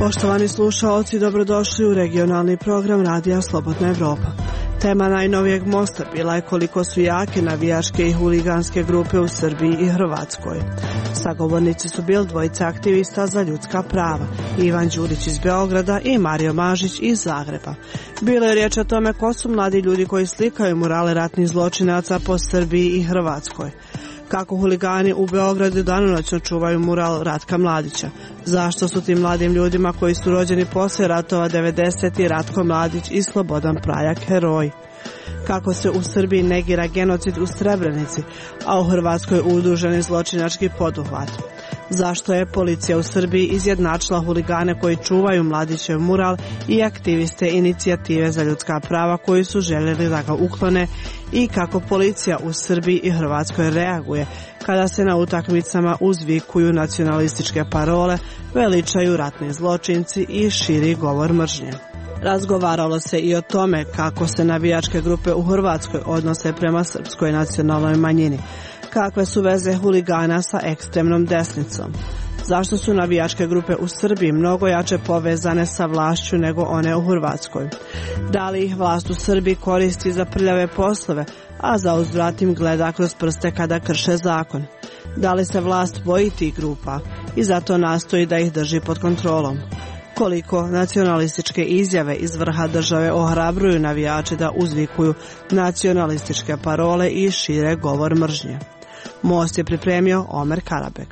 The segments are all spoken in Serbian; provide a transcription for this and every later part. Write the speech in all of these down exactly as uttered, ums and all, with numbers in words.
Poštovani slušaoci, dobrodošli u regionalni program Radija Slobodna Evropa. Tema najnovijeg mosta bila je koliko su jake navijačke i huliganske grupe u Srbiji i Hrvatskoj. Sagovornici su bili dvojica aktivista za ljudska prava, Ivan Đurić iz Beograda i Mario Mažić iz Zagreba. Bilo je riječ o tome ko su mladi ljudi koji slikaju murale ratnih zločinaca po Srbiji i Hrvatskoj. Kako huligani u Beogradu danonoćno čuvaju mural Ratka Mladića? Zašto su tim mladim ljudima koji su rođeni poslije ratova devedesetih Ratko Mladić i Slobodan Praljak heroji? Kako se u Srbiji negira genocid u Srebrenici, a u Hrvatskoj udruženi zločinački poduhvat? Zašto je policija u Srbiji izjednačila huligane koji čuvaju Mladićev mural i aktiviste inicijative za ljudska prava koji su željeli da ga uklone, i kako policija u Srbiji i Hrvatskoj reaguje kada se na utakmicama uzvikuju nacionalističke parole, veličaju ratni zločinci i širi govor mržnje? Razgovaralo se i o tome kako se navijačke grupe u Hrvatskoj odnose prema srpskoj nacionalnoj manjini, kakve su veze huligana sa ekstremnom desnicom, zašto su navijačke grupe u Srbiji mnogo jače povezane sa vlašću nego one u Hrvatskoj, da li ih vlast u Srbiji koristi za prljave poslove, a za uzvrat im gleda kroz prste kada krše zakon, da li se vlast boji tih grupa i zato nastoji da ih drži pod kontrolom, koliko nacionalističke izjave iz vrha države ohrabruju navijače da uzvikuju nacionalističke parole i šire govor mržnje. Most je pripremio Omer Karabek.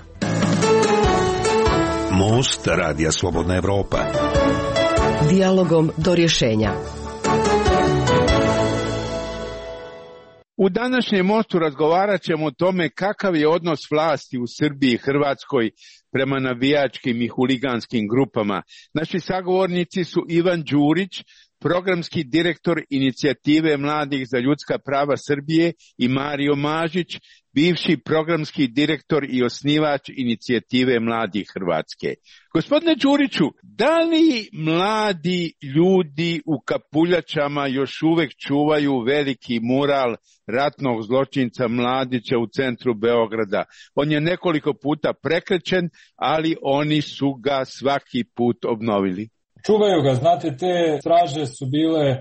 Most Radija Slobodna Evropa. Dijalogom do rješenja. U današnjem mostu razgovarat ćemo o tome kakav je odnos vlasti u Srbiji i Hrvatskoj prema navijačkim i huliganskim grupama. Naši sagovornici su Ivan Đurić, programski direktor inicijative Mladih za ljudska prava Srbije, i Mario Mažić, bivši programski direktor i osnivač inicijative Mladih Hrvatske. Gospodine Đuriću, da li mladi ljudi u kapuljačama još uvek čuvaju veliki mural ratnog zločinca Mladića u centru Beograda? On je nekoliko puta prekrečen, ali oni su ga svaki put obnovili. Čuvaju ga, znate, te straže su bile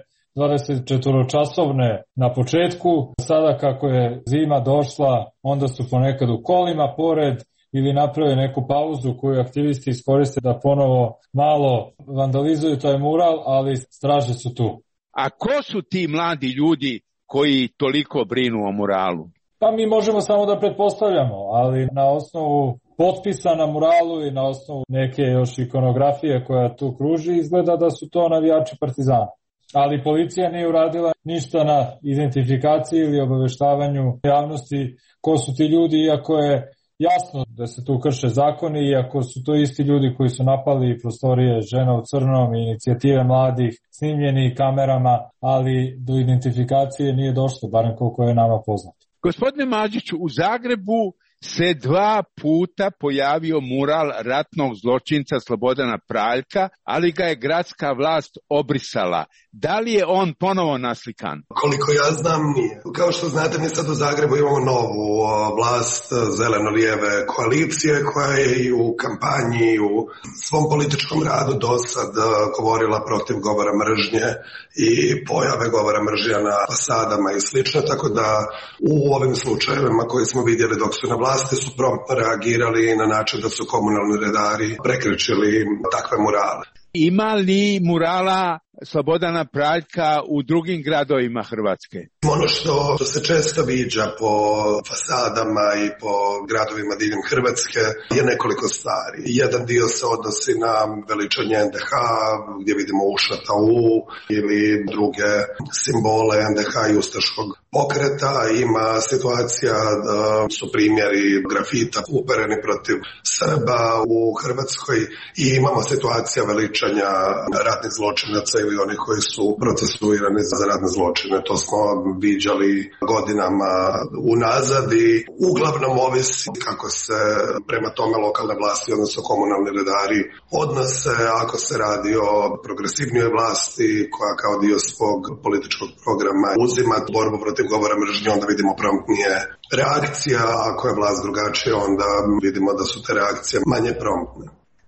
dvadesetčetvoročasovne na početku, sada kako je zima došla, onda su ponekad u kolima pored ili naprave neku pauzu koju aktivisti iskoriste da ponovo malo vandalizuju taj mural, ali straže su tu. A ko su ti mladi ljudi koji toliko brinu o muralu? Pa mi možemo samo da pretpostavljamo, ali na osnovu potpisa na muralu i na osnovu neke još ikonografije koja tu kruži, izgleda da su to navijači Partizana. Ali policija nije uradila ništa na identifikaciji ili obaveštavanju javnosti ko su ti ljudi, iako je jasno da se tu krše zakoni, iako su to isti ljudi koji su napali prostorije Žena u crnom i inicijative mladih, snimljeni kamerama, ali do identifikacije nije došlo, barem koliko je nama poznato. Gospodine Mažiću, u Zagrebu se dva puta pojavio mural ratnog zločinca Slobodana Praljka, ali ga je gradska vlast obrisala. Da li je on ponovo naslikan? Koliko ja znam, nije. Kao što znate, mi sad u Zagrebu imamo novu vlast zeleno-lijeve koalicije koja je i u kampanji i u svom političkom radu dosad govorila protiv govora mržnje i pojave govora mržnja na fasadama i slično, tako da u ovim slučajevima koji smo vidjeli dok su na vlasti su promptno reagirali na način da su komunalni redari prekrečili takve murale. Ima li murala Slobodana Praljka u drugim gradovima Hrvatske? Ono što, što se često viđa po fasadama i po gradovima diljem Hrvatske je nekoliko stvari. Jedan dio se odnosi na veličanje en de ha, gdje vidimo ušata U ili druge simbole en de ha i ustaškog pokreta. Ima situacija da su primjeri grafita upereni protiv Srba u Hrvatskoj i imamo situacija veličanja ratnih zločinaca ili oni koji su procesuirani za ratne zločine. To smo viđali godinama unazad i uglavnom ovisi kako se prema tome lokalne vlasti, odnosno komunalni redari, odnose. Ako se radi o progresivnijoj vlasti koja kao dio svog političkog programa uzima borbu protiv govora mržnje, onda vidimo promptnije reakcija. Ako je vlast drugačija, onda vidimo da su te reakcije manje promptne.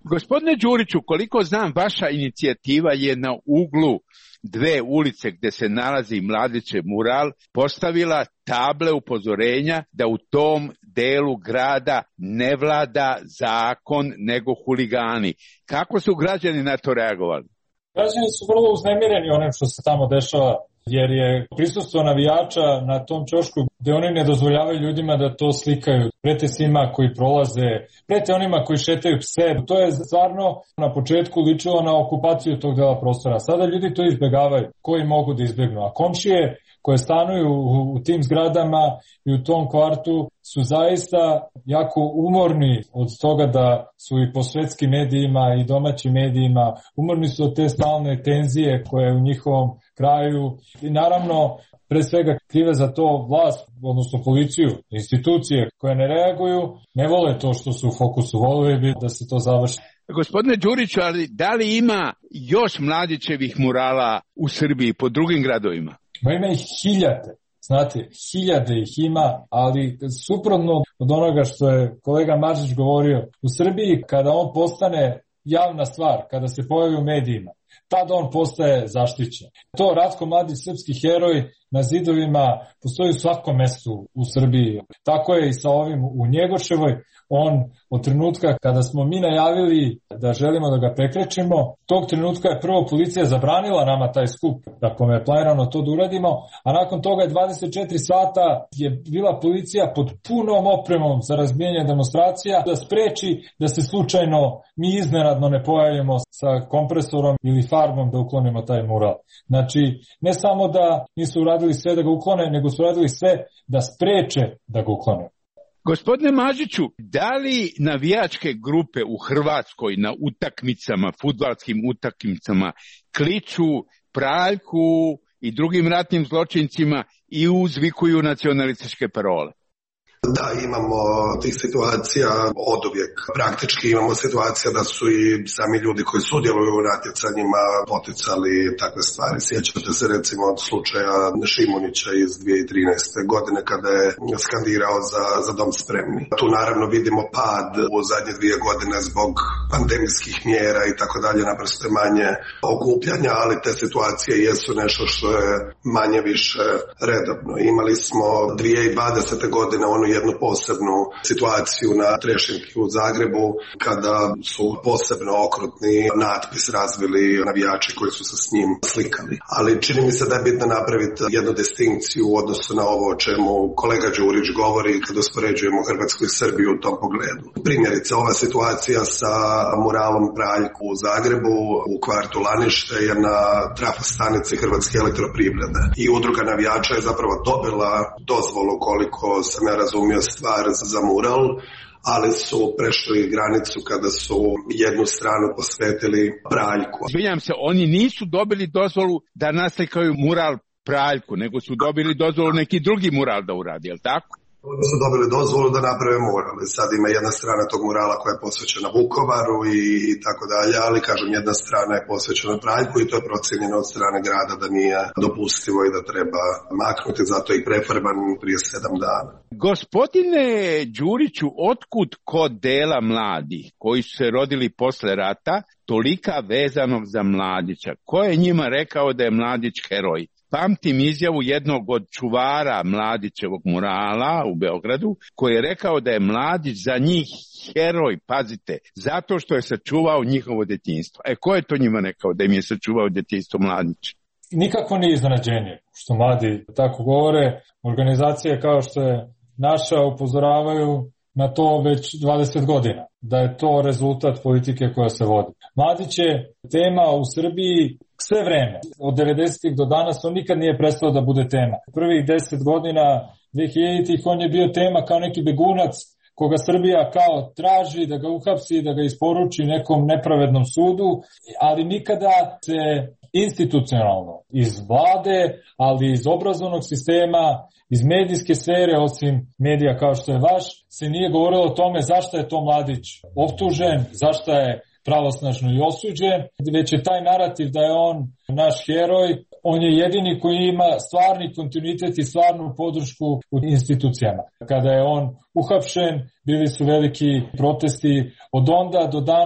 Gospodine Đuriću, koliko znam, vaša inicijativa je na uglu dve ulice gde se nalazi Mladićev mural postavila table upozorenja da u tom delu grada ne vlada zakon nego huligani. Kako su građani na to reagovali? Građani su vrlo uznemireni onim što se tamo dešava, jer je prisustvo navijača na tom ćošku gde oni ne dozvoljavaju ljudima da to slikaju. Prete svima koji prolaze, prete onima koji šetaju pse. To je stvarno na početku ličilo na okupaciju tog dela prostora. Sada ljudi to izbegavaju, koji mogu da izbegnu. A komšije koje stanuju u, u tim zgradama i u tom kvartu su zaista jako umorni od toga da su i po svetskim medijima i domaćim medijima, umorni su od te stalne tenzije koje je u njihovom kraju i naravno pre svega krive za to vlast, odnosno policiju, institucije koje ne reaguju, ne vole to što su u fokusu, vole bi da se to završi. Gospodine Đuriću, ali da li ima još Mladićevih murala u Srbiji po drugim gradovima? Ma ima ih hiljade, znate, hiljade ih ima, ali suprotno od onoga što je kolega Maržić govorio, u Srbiji kada on postane javna stvar, kada se pojavi u medijima, tada on postaje zaštićen. To Ratko Mladić, srpski heroj, na zidovima postoji u svakom mestu u Srbiji. Tako je i sa ovim u Njegoševoj. On od trenutka kada smo mi najavili da želimo da ga prekrečimo, tog trenutka je prvo policija zabranila nama taj skup, tako je planirano to da uradimo, a nakon toga je dvadeset četiri sata je bila policija pod punom opremom za razbijanje demonstracija da spreči da se slučajno mi iznenadno ne pojavimo sa kompresorom ili farbom da uklonimo taj mural. Znači, ne samo da nisu uradili sve da ga uklone, nego su uradili sve da spreče da ga uklone. Gospodine Mažiću, da li navijačke grupe u Hrvatskoj na utakmicama, fudbalskim utakmicama, kliču Praljku i drugim ratnim zločincima i uzvikuju nacionalističke parole? Da, imamo tih situacija od uvijek. Praktički imamo situacija da su i sami ljudi koji sudjeluju u natjecanjima poticali takve stvari. Sjećate se recimo od slučaja Šimunića iz dvije tisuće trinaeste. godine kada je skandirao za, za dom spremni. Tu naravno vidimo pad u zadnje dvije godine zbog pandemijskih mjera i tako dalje, naprosto je manje okupljanja, ali te situacije jesu nešto što je manje više redovno. Imali smo dvije tisuće dvadesete. godine onu jednu posebnu situaciju na Trešnjevki u Zagrebu kada su posebno okrutni natpis razvili navijači koji su se s njim slikali. Ali čini mi se da je bitno napraviti jednu distinkciju u odnosu na ovo o čemu kolega Đurić govori kad uspoređujemo Hrvatsku i Srbiju u tom pogledu. Primjerice, ova situacija sa muralom Praljku u Zagrebu u kvartu Lanište je na trafostanici Hrvatske elektroprivrede i udruga navijača je zapravo dobila dozvolu, koliko sam ja razumio, stvar za mural, ali su prešli granicu kada su jednu stranu posvetili Praljku. Izvinjam se, oni nisu dobili dozvolu da naslikaju mural Praljku, nego su dobili dozvolu neki drugi mural da uradi, je li tako? Oni su dobili dozvolu da naprave mural. Sad ima jedna strana tog murala koja je posvećena Vukovaru i, i tako dalje, ali kažem, jedna strana je posvećena Praljku i to je procijenjeno od strane grada da nije dopustivo i da treba maknuti, zato je i prefarban prije sedam dana. Gospodine Đuriću, otkud kod dela mladih koji su se rodili posle rata tolika vezanog za Mladića? Ko je njima rekao da je Mladić heroj? Pamtim izjavu jednog od čuvara Mladićevog murala u Beogradu, koji je rekao da je Mladić za njih heroj, pazite, zato što je sačuvao njihovo detinjstvo. E, ko je to njima rekao da im je sačuvao detinjstvo Mladić? Nikako nije iznenađenje što mladi tako govore. Organizacije kao što je naša upozoravaju na to već dvadeset godina, da je to rezultat politike koja se vodi. Mladić je tema u Srbiji sve vreme. Od devedesetih do danas on nikad nije prestao da bude tema. Prvih deset godina dve hiljaditih on je bio tema kao neki begunac koga Srbija kao traži da ga uhapsi, da ga isporuči nekom nepravednom sudu, ali nikada se institucionalno iz vlade, ali iz obrazovnog sistema, iz medijske sfere, osim medija kao što je vaš, se nije govorilo o tome zašto je to Mladić optužen, zašto je pravosnažno i osuđen, već je taj narativ da je on naš heroj, on je jedini koji ima stvarni kontinuitet i stvarnu podršku u institucijama. Kada je on uhapšen, bili su veliki protesti od onda do danas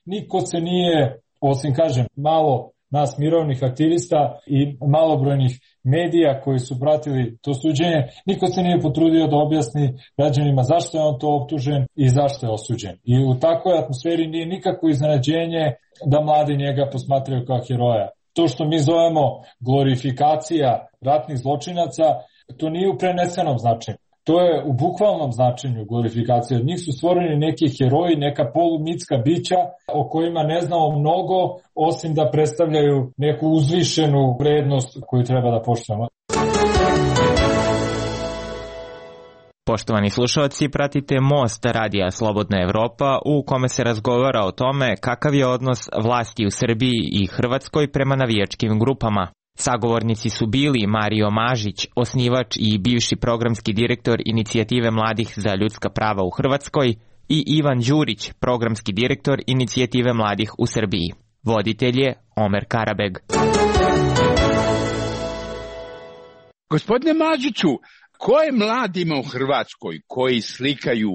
niko se nije, osim kažem, malo nas mirovnih aktivista i malobrojnih medija koji su pratili to suđenje, niko se nije potrudio da objasni građanima zašto je on to optužen i zašto je osuđen. I u takvoj atmosferi nije nikako iznenađenje da mladi njega posmatraju kao heroja. To što mi zovemo glorifikacija ratnih zločinaca, to nije u prenesenom značenju. To je u bukvalnom značenju glorifikacije. Od njih su stvoreni neki heroji, neka polumitska bića o kojima ne znamo mnogo, osim da predstavljaju neku uzvišenu vrednost koju treba da poštujemo. Poštovani slušalci, pratite Most Radija Slobodna Evropa u kome se razgovara o tome kakav je odnos vlasti u Srbiji i Hrvatskoj prema navijačkim grupama. Sagovornici su bili Mario Mažić, osnivač i bivši programski direktor Inicijative mladih za ljudska prava u Hrvatskoj, i Ivan Đurić, programski direktor Inicijative mladih u Srbiji. Voditelj je Omer Karabeg. Gospodine Mažiću, ko je mladima u Hrvatskoj koji slikaju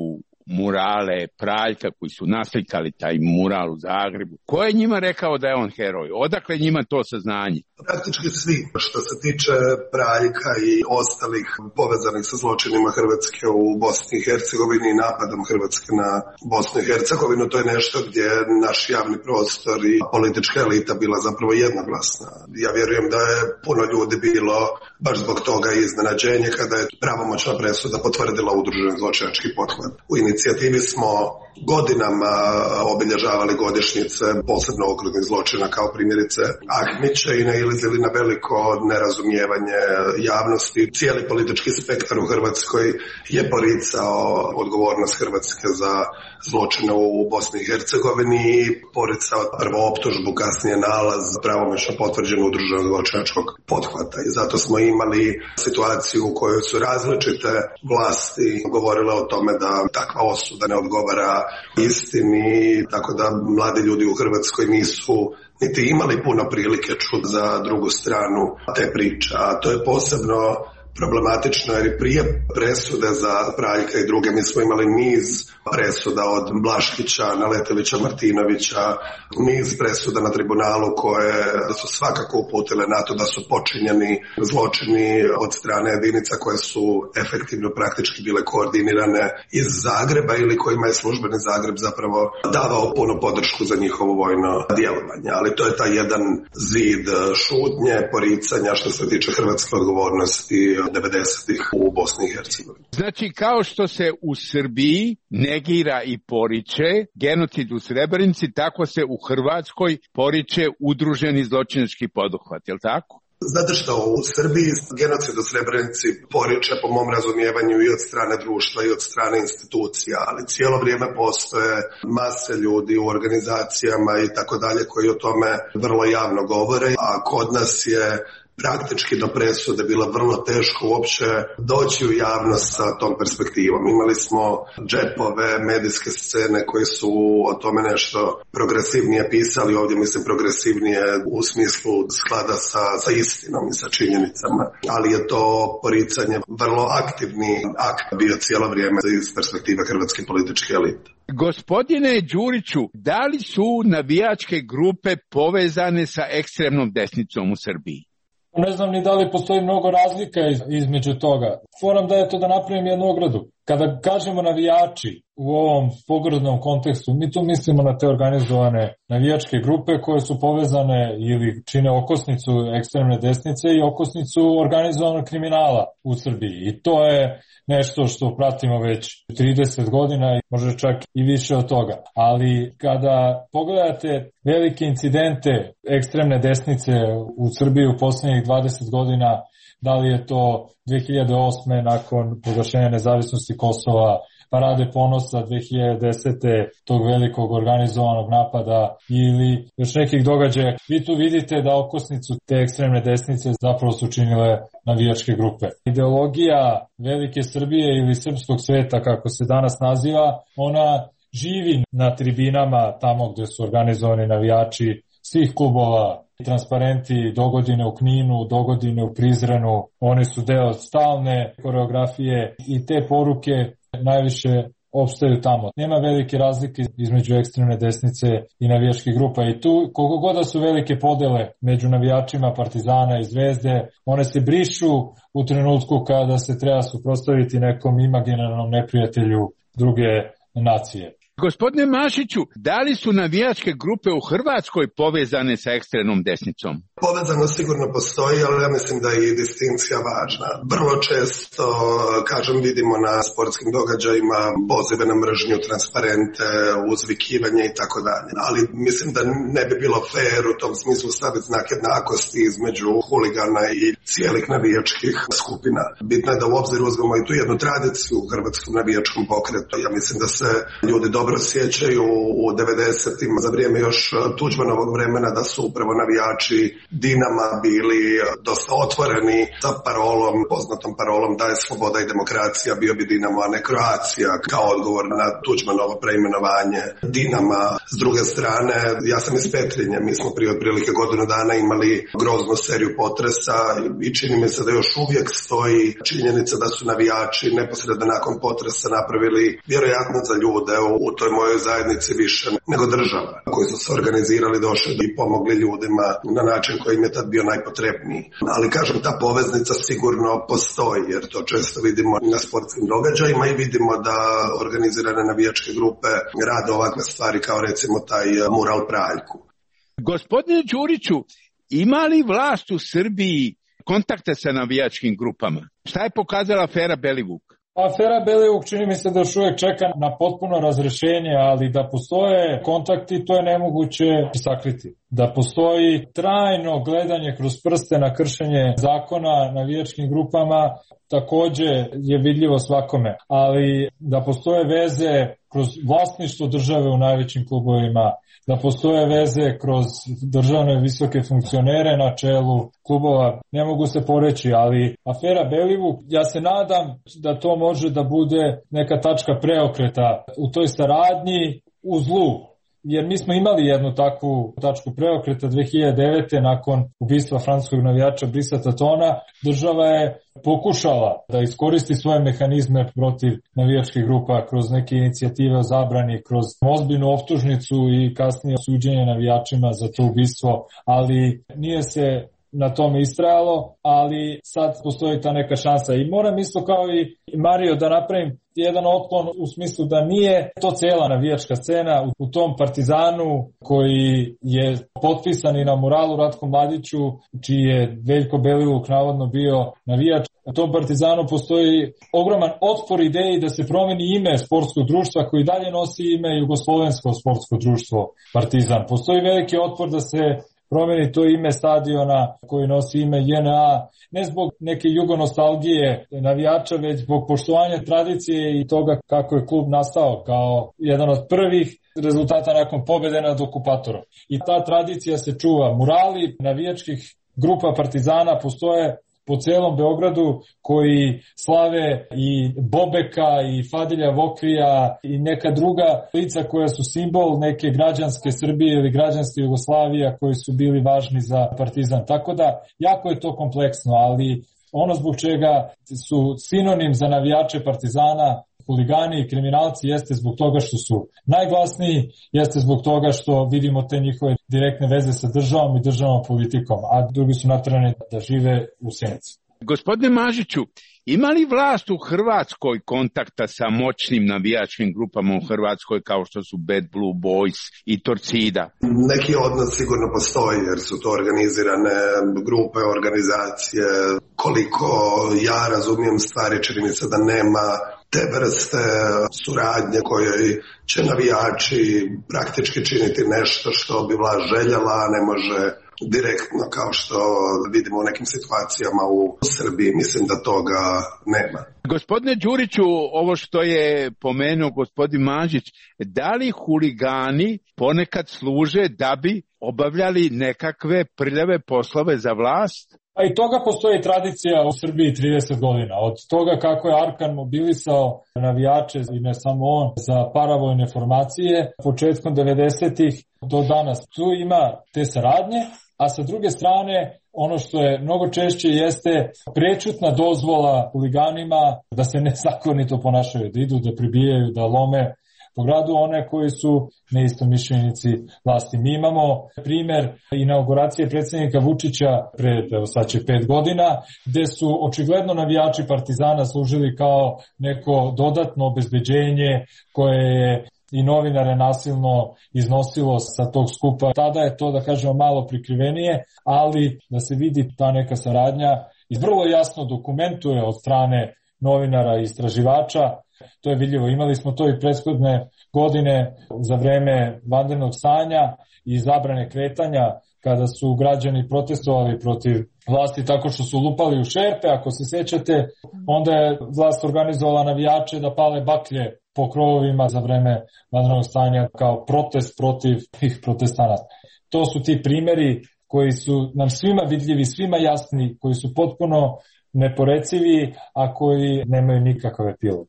murale Praljka, koji su naslikali taj mural u Zagrebu, ko je njima rekao da je on heroj? Odakle njima to saznanje? Praktički svi. Što se tiče Praljka i ostalih povezanih sa zločinima Hrvatske u Bosni i Hercegovini i napadom Hrvatske na Bosnu i Hercegovinu, to je nešto gdje naš javni prostor i politička elita bila zapravo jednoglasna. Ja vjerujem da je puno ljudi bilo baš zbog toga iznenađenje kada je pravomoćna presuda potvrdila udružen zločinački pothvat. U inicijativi smo godinama obilježavali godišnjice posebno okrutnih zločina kao primjerice Ahmića i nailazili na veliko nerazumijevanje javnosti. Cijeli politički spektar u Hrvatskoj je poricao odgovornost Hrvatske za zločine u Bosni i Hercegovini i poricao prvo optužbu, kasnije nalaz pravomoćno potvrđen udruženog zločinačkog pothvata. I zato smo imali situaciju u kojoj su različite vlasti govorile o tome da takva osuda ne odgovara istini, tako da mladi ljudi u Hrvatskoj nisu niti imali puno prilike čuti za drugu stranu te priče. A to je posebno problematično jer i prije presude za Praljka i druge mi smo imali niz presuda od Blaškića, Naletelića, Martinovića, niz presuda na tribunalu koje su svakako uputile na to da su počinjeni zločini od strane jedinica koje su efektivno praktički bile koordinirane iz Zagreba ili kojima je službeni Zagreb zapravo davao punu podršku za njihovo vojno djelovanje. Ali to je taj jedan zid šutnje, poricanja što se tiče hrvatske odgovornosti devedesetih u Bosni i Hercegovini. Znači, kao što se u Srbiji negira i poriče genocid u Srebrenici, tako se u Hrvatskoj poriče udruženi zločinački poduhvat, je li tako? Znate što, u Srbiji genocid u Srebrenici poriče po mom razumijevanju i od strane društva i od strane institucija, ali cijelo vrijeme postoje mase ljudi u organizacijama i tako dalje koji o tome vrlo javno govore, a kod nas je praktički do presude bilo vrlo teško uopće doći u javnost sa tom perspektivom. Imali smo džepove, medijske scene koji su o tome nešto progresivnije pisali, ovdje mislim progresivnije u smislu sklada sa, sa istinom i sa činjenicama, ali je to poricanje vrlo aktivni akt bio cijelo vrijeme iz perspektive hrvatske političke elite. Gospodine Đuriću, da li su navijačke grupe povezane sa ekstremnom desnicom u Srbiji? Ne znam ni da li postoji mnogo razlika između toga. Moram da je to da napravim jednu ogradu. Kada kažemo navijači u ovom pogrdnom kontekstu, mi tu mislimo na te organizovane navijačke grupe koje su povezane ili čine okosnicu ekstremne desnice i okosnicu organizovanog kriminala u Srbiji. I to je nešto što pratimo već trideset godina i može čak i više od toga. Ali kada pogledate velike incidente ekstremne desnice u Srbiji u posljednjih dvadeset godina, da li je to dve hiljade osme nakon proglašenja nezavisnosti Kosova, Parade ponosa dve hiljade desete tog velikog organizovanog napada ili još nekih događaja, vi tu vidite da okosnicu te ekstremne desnice zapravo su činile navijačke grupe. Ideologija velike Srbije ili srpskog sveta, kako se danas naziva, ona živi na tribinama tamo gde su organizovani navijači svih klubova, transparenti, dogodine u Kninu, dogodine u Prizrenu, oni su deo stalne koreografije i te poruke najviše opstaju tamo. Nema velike razlike između ekstremne desnice i navijačkih grupa i tu koliko god da su velike podele među navijačima Partizana i Zvezde, one se brišu u trenutku kada se treba suprotstaviti nekom imaginarnom neprijatelju druge nacije. Gospodine Mašiću, da li su navijačke grupe u Hrvatskoj povezane sa ekstremnom desnicom? Povezano sigurno postoji, ali ja mislim da je i distinkcija važna. Vrlo često, kažem, vidimo na sportskim događajima pozive na mržnju, transparente, uzvikivanje i tako dalje. Ali mislim da ne bi bilo fair u tom smislu staviti znak jednakosti između huligana i cijelih navijačkih skupina. Bitno je da u obzir uzmemo i tu jednu tradiciju u hrvatskom navijačkom pokretu. Ja mislim da se ljudi dobro sjećaju u devedesetim za vrijeme još Tuđmanovog vremena da su upravo navijači Dinama bili dosta otvoreni sa parolom, poznatom parolom da je sloboda i demokracija, bio bi Dinamo, a ne Kroacija, kao odgovor na Tuđmanovo preimenovanje Dinama. S druge strane, ja sam iz Petrinje, mi smo prije otprilike godinu dana imali groznu seriju potresa i čini mi se da još uvijek stoji činjenica da su navijači neposredno nakon potresa napravili vjerojatno za ljude u toj mojoj zajednici više nego država, koji su se organizirali, došli i pomogli ljudima na način koji im je tad bio najpotrebniji. Ali kažem, ta poveznica sigurno postoji, jer to često vidimo na sportskim događajima i vidimo da organizirane navijačke grupe rade ovakve stvari kao recimo taj mural Praljku. Gospodine Đuriću, ima li vlast u Srbiji kontakte sa navijačkim grupama? Šta je pokazala afera Belivuk? Afera Belivuk čini mi se da još uvijek čeka na potpuno razrešenje, ali da postoje kontakti, to je nemoguće sakriti. Da postoji trajno gledanje kroz prste na kršenje zakona navijačkim grupama, također je vidljivo svakome. Ali da postoje veze kroz vlasništvo države u najvećim klubovima, da postoje veze kroz državne visoke funkcionere na čelu klubova, ne mogu se poreći, ali afera Belivuk, ja se nadam da to može da bude neka tačka preokreta u toj saradnji u zlu. Jer mi smo imali jednu takvu tačku preokreta dve hiljade devete. nakon ubistva francuskog navijača Brisa Tatona. Država je pokušala da iskoristi svoje mehanizme protiv navijačkih grupa kroz neke inicijative o zabrani, kroz ozbiljnu optužnicu i kasnije suđenje navijačima za to ubistvo, ali nije se na tome istrajalo, ali sad postoji ta neka šansa. I moram isto kao i Mario da napravim jedan otklon u smislu da nije to cijela navijačka scena u tom Partizanu koji je potpisan i na muralu Ratku Mladiću, čiji je Veljko Belivuk navodno bio navijač. U tom Partizanu postoji ogroman otpor ideji da se promeni ime sportskog društva koji dalje nosi ime Jugoslovensko sportsko društvo Partizan. Postoji veliki otpor da se promeni to ime stadiona koji nosi ime J N A, ne zbog neke jugonostalgije navijača, već zbog poštovanja tradicije i toga kako je klub nastao kao jedan od prvih rezultata nakon pobjede nad okupatorom. I ta tradicija se čuva. Murali navijačkih grupa Partizana postoje po celom Beogradu koji slave i Bobeka i Fadilja Vokrija i neka druga lica koja su simbol neke građanske Srbije ili građanske Jugoslavije koji su bili važni za Partizan. Tako da jako je to kompleksno, ali ono zbog čega su sinonim za navijače Partizana huligani i kriminalci jeste zbog toga što su najglasniji, jeste zbog toga što vidimo te njihove direktne veze sa državom i državnom politikom, a drugi su naterani da žive u sjenici. Gospodine Mažiću, ima li vlast u Hrvatskoj kontakta sa moćnim navijačkim grupama u Hrvatskoj kao što su Bad Blue Boys i Torcida? Neki odnos sigurno postoji jer su to organizirane grupe, organizacije. Koliko ja razumijem stvari, čini mi se da nema te vrste suradnje kojoj će navijači praktički činiti nešto što bi vlast željela, a ne može direktno kao što vidimo u nekim situacijama u Srbiji. Mislim da toga nema. Gospodine Đuriću, ovo što je pomenuo gospodin Mažić, da li huligani ponekad služe da bi obavljali nekakve prljave poslove za vlast? A i toga postoji tradicija u Srbiji trideset godina. Od toga kako je Arkan mobilisao navijače i ne samo on za paravojne formacije početkom devedesetih do danas. Tu ima te saradnje, a sa druge strane ono što je mnogo češće jeste prečutna dozvola huliganima da se nezakonito ponašaju, da idu, da pribijaju, da lome po gradu one koji su neistomišljenici vlasti. Mi imamo primer inauguracije predsjednika Vučića pred, evo sad će pet godina, gde su očigledno navijači Partizana služili kao neko dodatno obezbeđenje koje je i novinare nasilno iznosilo sa tog skupa. Tada je to, da kažemo, malo prikrivenije, ali da se vidi ta neka saradnja i vrlo jasno dokumentuje od strane novinara i istraživača. To je vidljivo. Imali smo to i prethodne godine za vreme vanrednog stanja i zabrane kretanja, kada su građani protestovali protiv vlasti tako što su lupali u šerpe. Ako se sećate, onda je vlast organizovala navijače da pale baklje po krovovima za vreme vanrednog stanja kao protest protiv tih protestanata. To su ti primeri koji su nam svima vidljivi, svima jasni, koji su potpuno neporecivi, a koji nemaju nikakav epilog.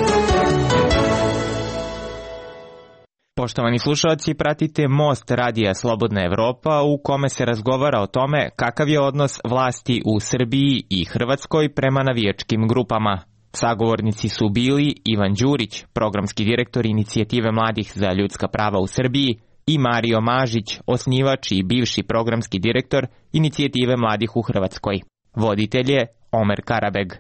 Poštovani slušalci, pratite Most radija Slobodna Evropa u kome se razgovara o tome kakav je odnos vlasti u Srbiji i Hrvatskoj prema navijačkim grupama. Sagovornici su bili Ivan Đurić, programski direktor Inicijative mladih za ljudska prava u Srbiji, i Mario Mažić, osnivač i bivši programski direktor Inicijative mladih u Hrvatskoj. Voditelj je Omer Karabeg.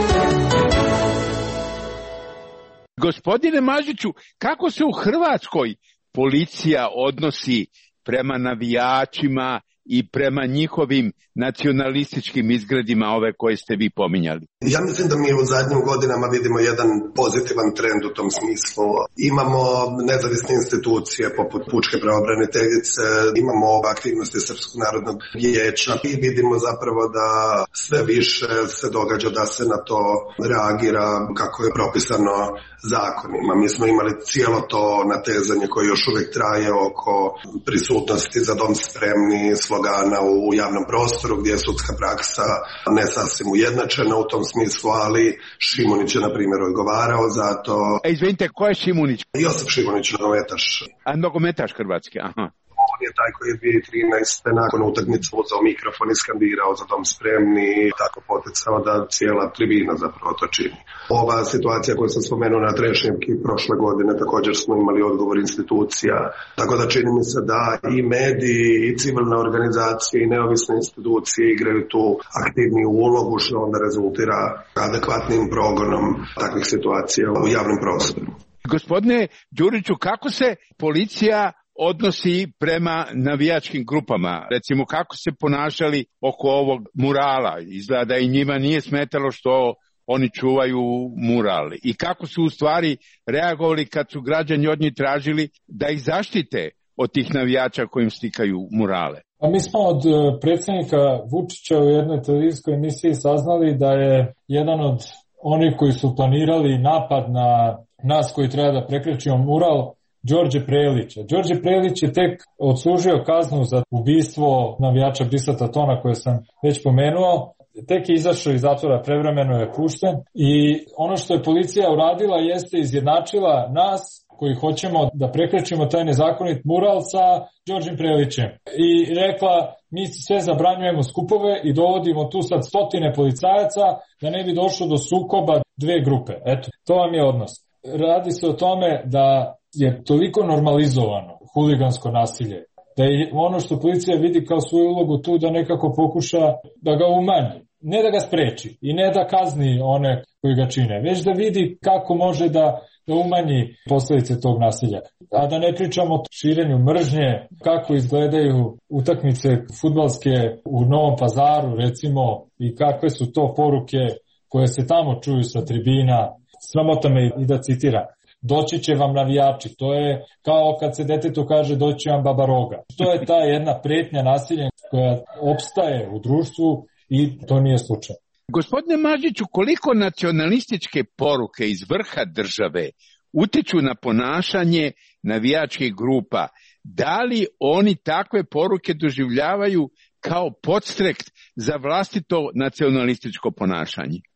Gospodine Mažiću, kako se u Hrvatskoj policija odnosi prema navijačima i prema njihovim nacionalističkim izgredima ove koje ste vi pominjali? Ja mislim da mi u zadnjim godinama vidimo jedan pozitivan trend u tom smislu. Imamo nezavisne institucije poput Pučke pravobraniteljice, imamo aktivnosti Srpskog narodnog vijeća i vidimo zapravo da sve više se događa da se na to reagira kako je propisano zakonima. Mi smo imali cijelo to natezanje koje još uvijek traje oko prisutnosti za dom spremni slogana u javnom prostoru, gdje je sudska praksa ne sasvim ujednačena u tom smislu, ali Šimunić je, na primjer, odgovarao za to. E, izvinite, ko je Šimunić? Josip Šimunić, nogometaš. A nogometaš hrvatski, aha. On je taj koji je dvije tisuće trinaeste. nakon utakmice uzeo mikrofon i skandirao za dom spremni i tako poticao da cijela tribina zapravo to čini. Ova situacija koju sam spomenuo na Trešnjevki prošle godine, također smo imali odgovor institucija, tako da čini mi se da i mediji i civilne organizacije i neovisne institucije igraju tu aktivniju ulogu, što onda rezultira adekvatnim progonom takvih situacija u javnom prostoru. Gospodine Đuriću, kako se policija odnosi prema navijačkim grupama? Recimo, kako se ponašali oko ovog murala? Izgleda da i njima nije smetalo što oni čuvaju mural. I kako su u stvari reagovali kad su građani od njih tražili da ih zaštite od tih navijača kojim stikaju murale? A mi smo od predsjednika Vučića u jednoj televizijskoj emisiji saznali da je jedan od onih koji su planirali napad na nas koji treba da prekrećimo mural Đorđe Prelića. Đorđe Prelić je tek odslužio kaznu za ubistvo navijača Brisata Tona koje sam već pomenuo. Tek je izašao iz zatvora, prevremeno je pušten i ono što je policija uradila jeste izjednačila nas koji hoćemo da prekrećemo taj nezakonit mural sa Đorđem Prelićem. I rekla, mi sve zabranjujemo skupove i dovodimo tu sad stotine policajaca da ne bi došlo do sukoba dve grupe. Eto, to vam je odnos. Radi se o tome da je toliko normalizovano huligansko nasilje, da je ono što policija vidi kao svoju ulogu tu da nekako pokuša da ga umanji. Ne da ga spreči i ne da kazni one koji ga čine, već da vidi kako može da, da umanji posljedice tog nasilja. A da ne pričamo o širenju mržnje, kako izgledaju utakmice fudbalske u Novom Pazaru recimo i kakve su to poruke koje se tamo čuju sa tribina. Sramota me i da citiram. Doći će vam navijači, to je kao kad se detetu kaže doći će vam baba roga. To je ta jedna pretnja nasilja koja opstaje u društvu i to nije slučaj. Gospodine Mažiću, koliko nacionalističke poruke iz vrha države utiču na ponašanje navijačkih grupa? Da li oni takve poruke doživljavaju kao podstrek za vlastito nacionalističko ponašanje?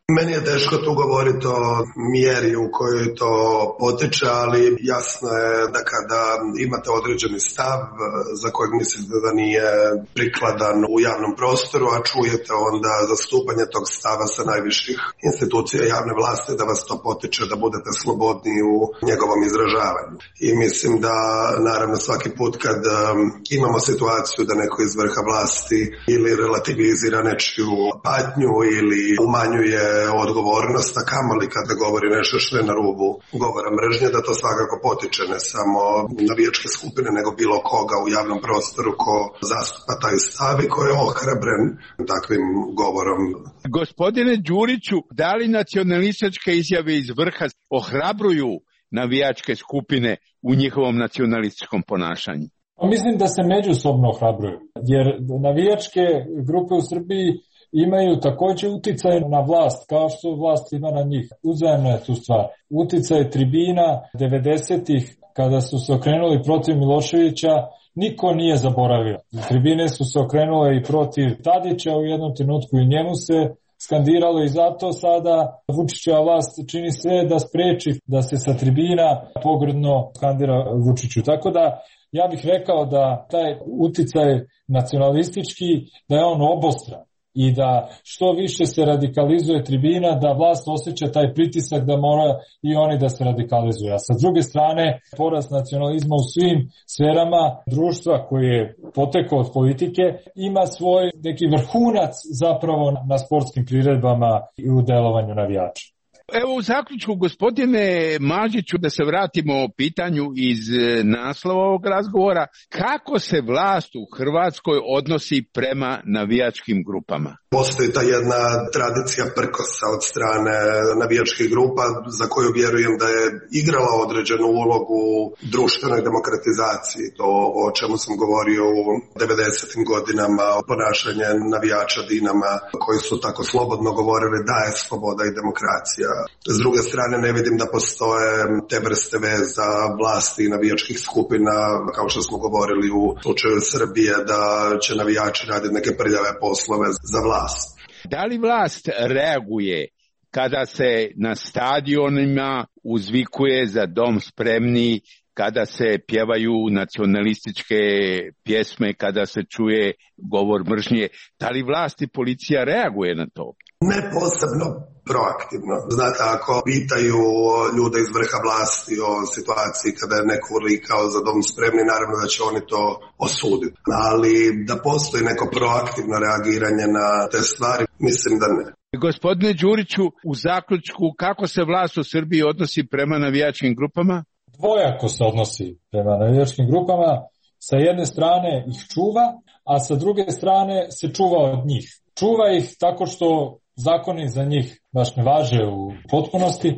Meni je teško tu govoriti o mjeri u kojoj to potiče, ali jasno je da kada imate određeni stav za kojeg mislite da nije prikladan u javnom prostoru, a čujete onda zastupanje tog stava sa najviših institucija javne vlasti, da vas to potiče da budete slobodni u njegovom izražavanju. I mislim da naravno svaki put kad imamo situaciju da neko iz vrha vlasti ili relativizira nečiju patnju ili umanjuje odgovornost, a kamoli kada govori nešto što je na rubu govora mržnje, da to svakako potiče ne samo navijačke skupine, nego bilo koga u javnom prostoru ko zastupa taj stav i ko je ohrabren takvim govorom. Gospodine Đuriću, da li nacionalističke izjave iz vrha ohrabruju navijačke skupine u njihovom nacionalističkom ponašanju? Mislim da se međusobno ohrabruju, jer navijačke grupe u Srbiji imaju također uticaj na vlast, kao što vlast ima na njih. Uzajemno je tu stvar. Uticaj tribina devedesetih, kada su se okrenuli protiv Miloševića, niko nije zaboravio. Tribine su se okrenule i protiv Tadića u jednom trenutku i njemu se skandiralo i zato sada Vučićeva vlast čini sve da spreči da se sa tribina pogrdno skandira Vučiću. Tako da ja bih rekao da taj uticaj nacionalistički, da je on obostran i da što više se radikalizuje tribina, da vlast osjeća taj pritisak da mora i oni da se radikalizuju. A sa druge strane, porast nacionalizma u svim sferama društva koji je potekao od politike ima svoj neki vrhunac zapravo na sportskim priredbama i u delovanju navijača. Evo u zaključku, gospodine Mažiću, da se vratimo o pitanju iz naslova ovog razgovora, kako se vlast u Hrvatskoj odnosi prema navijačkim grupama? Postoji ta jedna tradicija prkosa od strane navijačkih grupa za koju vjerujem da je igrala određenu ulogu u društvenoj demokratizaciji. To o čemu sam govorio u devedesetim godinama, o ponašanje navijača Dinama koji su tako slobodno govorili da je sloboda i demokracija. S druge strane ne vidim da postoje te vrste veza vlasti i navijačkih skupina, kao što smo govorili u slučaju Srbije, da će navijači raditi neke prljave poslove za vlast. Da li vlast reaguje kada se na stadionima uzvikuje za dom spremni, kada se pjevaju nacionalističke pjesme, kada se čuje govor mržnje? Da li vlast i policija reaguje na to? Ne posebno proaktivno. Znate, ako pitaju ljude iz vrha vlasti o situaciji kada je neko vikao za dom spremni, naravno da će oni to osuditi. Ali da postoji neko proaktivno reagiranje na te stvari, mislim da ne. Gospodine Đuriću, u zaključku, kako se vlast u Srbiji odnosi prema navijačkim grupama? Dvojako se odnosi prema navijačkim grupama. Sa jedne strane ih čuva, a sa druge strane se čuva od njih. Čuva ih tako što zakoni za njih baš ne važe u potpunosti,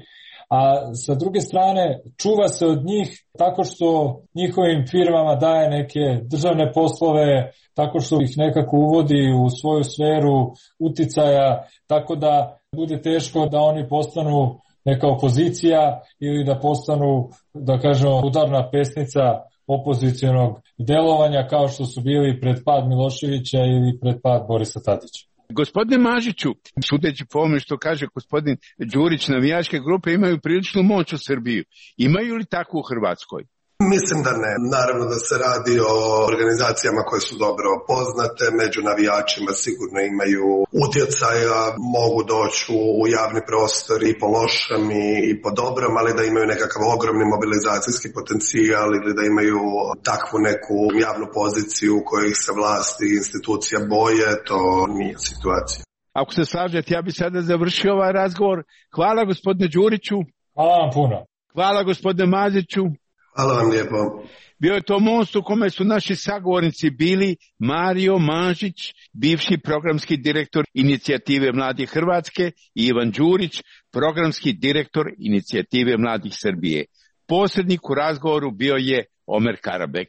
a sa druge strane čuva se od njih tako što njihovim firmama daje neke državne poslove, tako što ih nekako uvodi u svoju sferu uticaja, tako da bude teško da oni postanu neka opozicija ili da postanu, da kažemo, udarna pesnica opozicionog delovanja kao što su bili pred pad Miloševića ili pred pad Borisa Tadića. Gospodine Mažiću, sudeći po ovome što kaže gospodin Đurić, navijačke grupe imaju priličnu moć u Srbiji. Imaju li tako u Hrvatskoj? Mislim da ne. Naravno da se radi o organizacijama koje su dobro poznate, među navijačima sigurno imaju utjecaja, mogu doći u javni prostor i po lošem i po dobrom, ali da imaju nekakav ogromni mobilizacijski potencijal ili da imaju takvu neku javnu poziciju u kojoj ih se vlast i institucija boje, to nije situacija. Ako se slažete, ja bi sada završio ovaj razgovor. Hvala gospodine Đuriću. Hvala vam puno. Hvala gospodine Maziću. Hvala vam lijepo. Bio je to most u kome su naši sagovornici bili Mario Mažić, bivši programski direktor Inicijative Mladih Hrvatske, i Ivan Đurić, programski direktor Inicijative Mladih Srbije. Posrednik u razgovoru bio je Omer Karabek.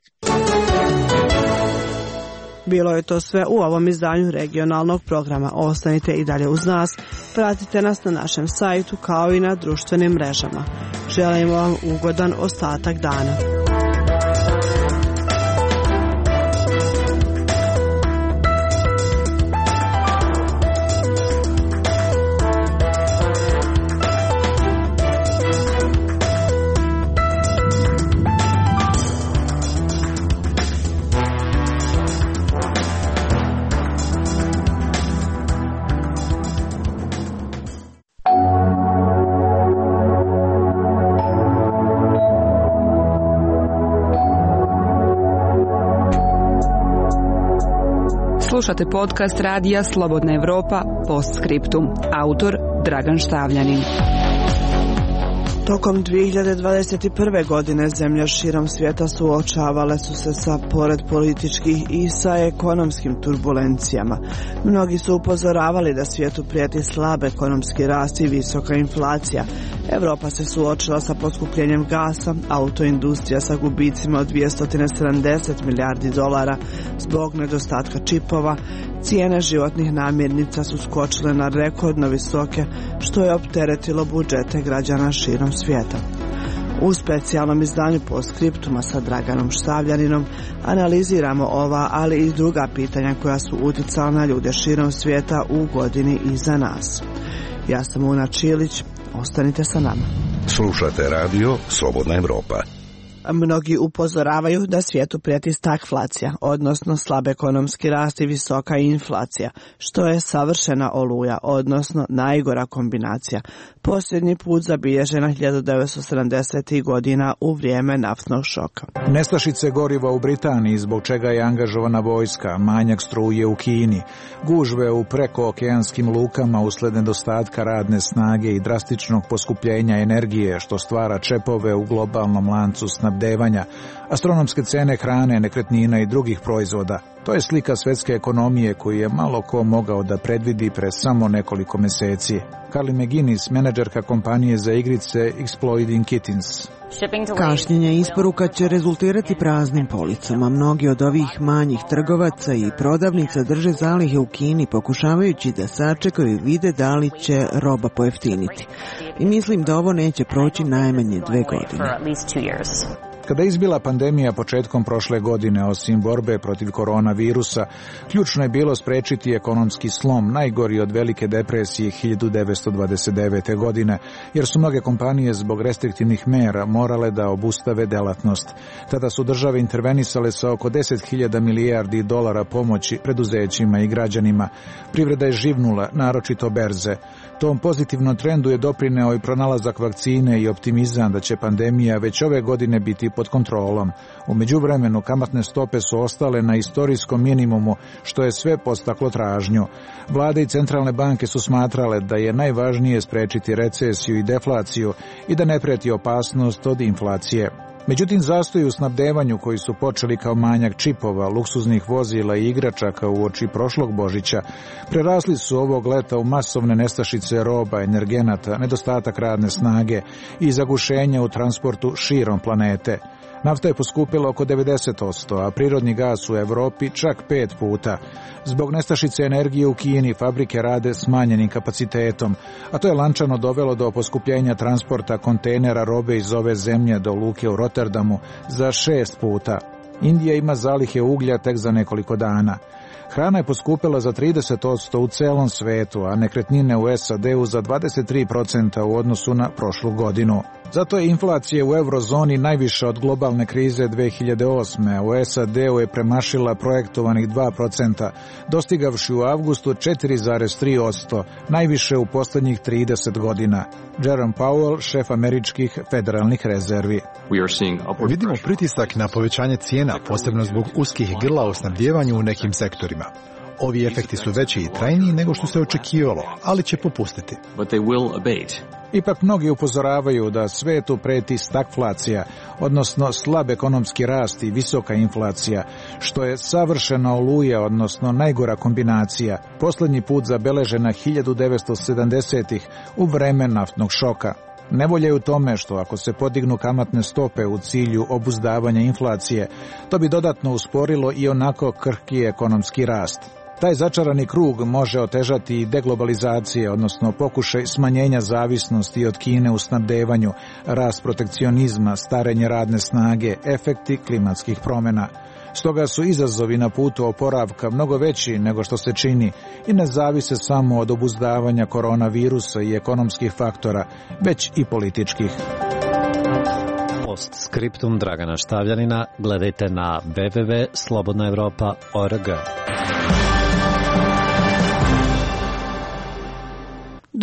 Bilo je to sve u ovom izdanju regionalnog programa. Ostanite i dalje uz nas, pratite nas na našem sajtu kao i na društvenim mrežama. Želimo vam ugodan ostatak dana. Slušate podcast radija Slobodna Evropa Postscriptum. Autor Dragan Štavljanin. Tokom dvije hiljade dvadeset prve. godine zemlje širom svijeta suočavale su se sa, pored političkih i sa ekonomskim turbulencijama. Mnogi su upozoravali da svijetu prijeti slab ekonomski rast i visoka inflacija. Evropa se suočila sa poskupljenjem gasa, autoindustrija sa gubicima od dvjesto sedamdeset milijardi dolara zbog nedostatka čipova, cijene životnih namirnica su skočile na rekordno visoke, što je opteretilo budžete građana širom svijeta. U specijalnom izdanju Postscriptuma sa Draganom Štavljaninom analiziramo ova, ali i druga pitanja koja su utjecala na ljude širom svijeta u godini iza nas. Ja sam Una Čilić, ostanite sa nama. Slušate radio Slobodna Evropa. Mnogi upozoravaju da svijetu prijeti stagflacija, odnosno slab ekonomski rast i visoka inflacija, što je savršena oluja, odnosno najgora kombinacija. Posljednji put zabilježena hiljadu devetsto sedamdesetih. godina u vrijeme naftnog šoka. Nestašice goriva u Britaniji, zbog čega je angažovana vojska, manjak struje u Kini, gužve u prekookeanskim lukama usled nedostatka radne snage i drastičnog poskupljenja energije, što stvara čepove u globalnom lancu snabdevanja, astronomske cene hrane, nekretnina i drugih proizvoda. To je slika svjetske ekonomije koju je malo ko mogao da predvidi pre samo nekoliko mjeseci. Carly McGuinness, menadžerka kompanije za igrice Exploding Kittens. Kašnjenje isporuka će rezultirati praznim policama. Mnogi od ovih manjih trgovaca i prodavnica drže zalihe u Kini, pokušavajući da sačekaju i vide da li će roba pojeftiniti. I mislim da ovo neće proći najmanje dve godine. Kada je izbila pandemija početkom prošle godine, osim borbe protiv koronavirusa, ključno je bilo sprečiti ekonomski slom, najgori od velike depresije hiljadu devetsto dvadeset devete. godine, jer su mnoge kompanije zbog restriktivnih mera morale da obustave delatnost. Tada su države intervenisale sa oko deset hiljada milijardi dolara pomoći preduzećima i građanima. Privreda je živnula, naročito berze. Tom pozitivnom trendu je doprineo i pronalazak vakcine i optimizam da će pandemija već ove godine biti pod kontrolom. U međuvremenu kamatne stope su ostale na istorijskom minimumu, što je sve podstaklo tražnju. Vlade i centralne banke su smatrale da je najvažnije sprečiti recesiju i deflaciju i da ne prijeti opasnost od inflacije. Međutim, zastoji u snabdevanju koji su počeli kao manjak čipova, luksuznih vozila i igračaka uoči prošlog Božića, prerasli su ovog leta u masovne nestašice roba, energenata, nedostatak radne snage i zagušenja u transportu širom planete. Nafta je poskupila oko devedeset posto, a prirodni gas u Evropi čak pet puta. Zbog nestašice energije u Kini fabrike rade smanjenim kapacitetom, a to je lančano dovelo do poskupljenja transporta kontejnera robe iz ove zemlje do luke u Rotterdamu za šest puta. Indija ima zalihe uglja tek za nekoliko dana. Hrana je poskupila za trideset posto u celom svetu, a nekretnine u S A D-u za dvadeset tri posto u odnosu na prošlu godinu. Zato je inflacija u eurozoni najviša od globalne krize dve hiljade osme. U S A D-u je premašila projektovanih dva posto, dostigavši u avgustu četiri zarez tri posto, najviše u posljednjih trideset godina. Jerome Powell, šef američkih federalnih rezervi. Vidimo pritisak na povećanje cijena, posebno zbog uskih grla u snabdjevanju u nekim sektorima. Ovi efekti su veći i trajniji nego što se očekivalo, ali će popustiti. Ipak mnogi upozoravaju da svetu preti stagflacija, odnosno slab ekonomski rast i visoka inflacija, što je savršena oluja, odnosno najgora kombinacija, posljednji put zabeležena hiljadu devetsto sedamdesetih. u vreme naftnog šoka. Nevolja je u tome što ako se podignu kamatne stope u cilju obuzdavanja inflacije, to bi dodatno usporilo i onako krhki ekonomski rast. Taj začarani krug može otežati i deglobalizacije, odnosno pokušaj smanjenja zavisnosti od Kine u snabdevanju, rast protekcionizma, starenje radne snage, efekti klimatskih promjena. Stoga su izazovi na putu oporavka mnogo veći nego što se čini i ne zavise samo od obuzdavanja koronavirusa i ekonomskih faktora, već i političkih. Postscriptum Dragana Štavljanina gledajte na w w w tačka slobodna evropa tačka org.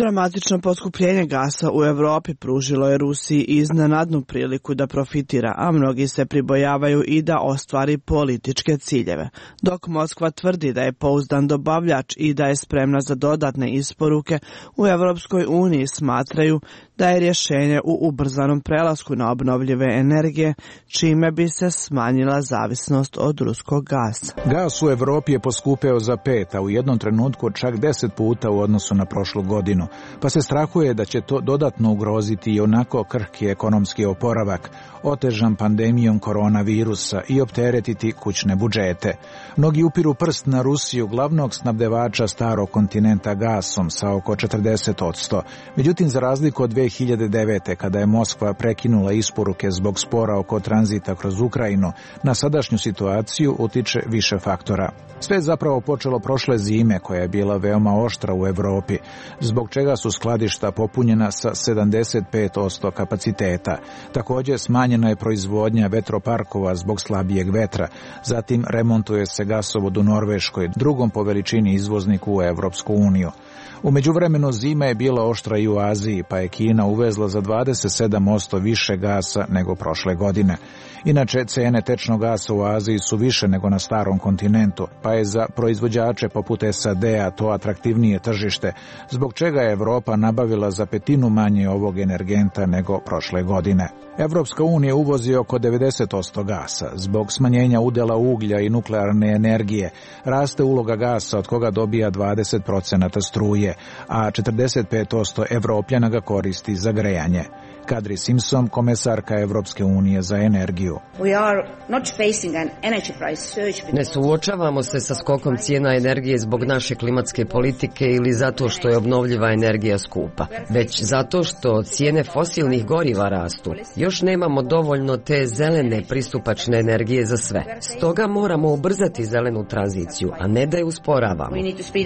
Dramatično poskupljenje gasa u Evropi pružilo je Rusiji iznenadnu priliku da profitira, a mnogi se pribojavaju i da ostvari političke ciljeve. Dok Moskva tvrdi da je pouzdan dobavljač i da je spremna za dodatne isporuke, u Evropskoj uniji smatraju da je rješenje u ubrzanom prelasku na obnovljive energije, čime bi se smanjila zavisnost od ruskog gasa. Gas u Evropi je poskupeo za pet, a u jednom trenutku čak deset puta u odnosu na prošlu godinu, pa se strahuje da će to dodatno ugroziti i onako krhki ekonomski oporavak, otežan pandemijom koronavirusa, i opteretiti kućne budžete. Mnogi upiru prst na Rusiju, glavnog snabdevača starog kontinenta gasom sa oko četrdeset posto. Međutim, za razliku od dve hiljade devete. kada je Moskva prekinula isporuke zbog spora oko tranzita kroz Ukrajinu, na sadašnju situaciju utiče više faktora. Sve je zapravo počelo prošle zime, koja je bila veoma oštra u Evropi, zbog čega su skladišta popunjena sa sedamdeset pet posto kapaciteta. Također smanjena je proizvodnja vetroparkova zbog slabijeg vetra, zatim remontuje se gasovod u Norveškoj, drugom po veličini izvozniku u Evropsku uniju. U međuvremenu zima je bila oštra i u Aziji, pa je Kina uvezla za dvadeset sedam posto više gasa nego prošle godine. Inače, cene tečnog gasa u Aziji su više nego na starom kontinentu, pa je za proizvođače poput S A D-a to atraktivnije tržište, zbog čega je Evropa nabavila za petinu manje ovog energenta nego prošle godine. Evropska unija uvozi oko devedeset posto gasa. Zbog smanjenja udjela uglja i nuklearne energije raste uloga gasa, od koga dobija dvadeset posto struje, a četrdeset pet posto Evropljana ga koristi za grejanje. Kadri Simpson, komesarka Evropske unije za energiju. Ne suočavamo se sa skokom cijena energije zbog naše klimatske politike ili zato što je obnovljiva energija skupa, već zato što cijene fosilnih goriva rastu. Još nemamo dovoljno te zelene pristupačne energije za sve. Stoga moramo ubrzati zelenu tranziciju, a ne da je usporavamo.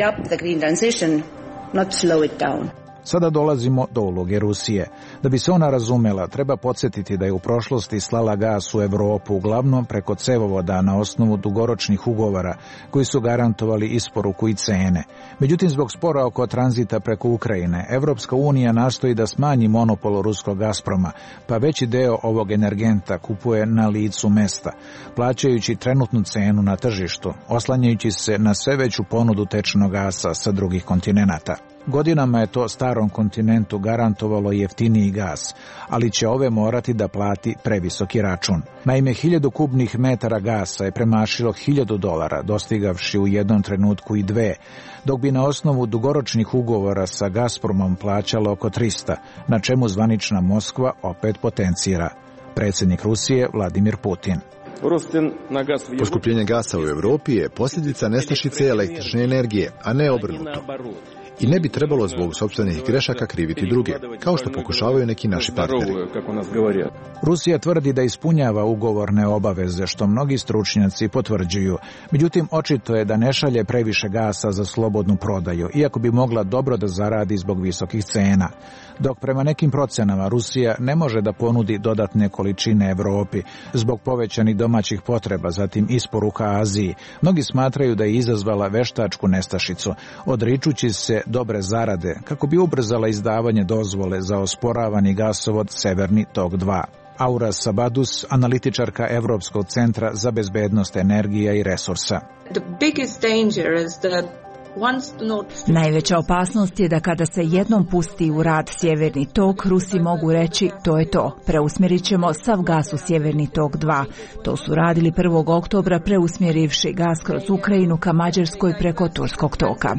Sada dolazimo do uloge Rusije. Da bi se ona razumela, treba podsjetiti da je u prošlosti slala gas u Evropu uglavnom preko cevovoda na osnovu dugoročnih ugovora koji su garantovali isporuku i cene. Međutim, zbog spora oko tranzita preko Ukrajine, Evropska unija nastoji da smanji monopol ruskog Gazproma, pa veći deo ovog energenta kupuje na licu mesta, plaćajući trenutnu cenu na tržištu, oslanjajući se na sve veću ponudu tečnog gasa sa drugih kontinenata. Godinama je to starom kontinentu garantovalo jeftiniji gas, ali će ove morati da plati previsoki račun. Naime, hiljadu kubnih metara gasa je premašilo hiljadu dolara, dostigavši u jednom trenutku i dve, dok bi na osnovu dugoročnih ugovora sa Gazpromom plaćalo oko trista, na čemu zvanična Moskva opet potencira. Predsjednik Rusije Vladimir Putin. Poskupljenje gasa u Evropi je posljedica nestašice električne energije, a ne obrnuto. I ne bi trebalo zbog sopstvenih grešaka kriviti druge, kao što pokušavaju neki naši partneri. Rusija tvrdi da ispunjava ugovorne obaveze, što mnogi stručnjaci potvrđuju. Međutim, očito je da ne šalje previše gasa za slobodnu prodaju, iako bi mogla dobro da zaradi zbog visokih cena. Dok prema nekim procenama Rusija ne može da ponudi dodatne količine Evropi zbog povećanih domaćih potreba, zatim isporuka Aziji, mnogi smatraju da je izazvala veštačku nestašicu, odričući se dobre zarade kako bi ubrzala izdavanje dozvole za osporavani gasovod Severni tok dva. Aura Sabadus, analitičarka Evropskog centra za bezbednost energija i resursa. Najveća opasnost je da kada se jednom pusti u rad Sjeverni tok, Rusi mogu reći to je to. Preusmjerit ćemo sav gas u Sjeverni tok dva. To su radili prvog oktobra preusmjerivši gas kroz Ukrajinu ka Mađarskoj preko Turskog toka.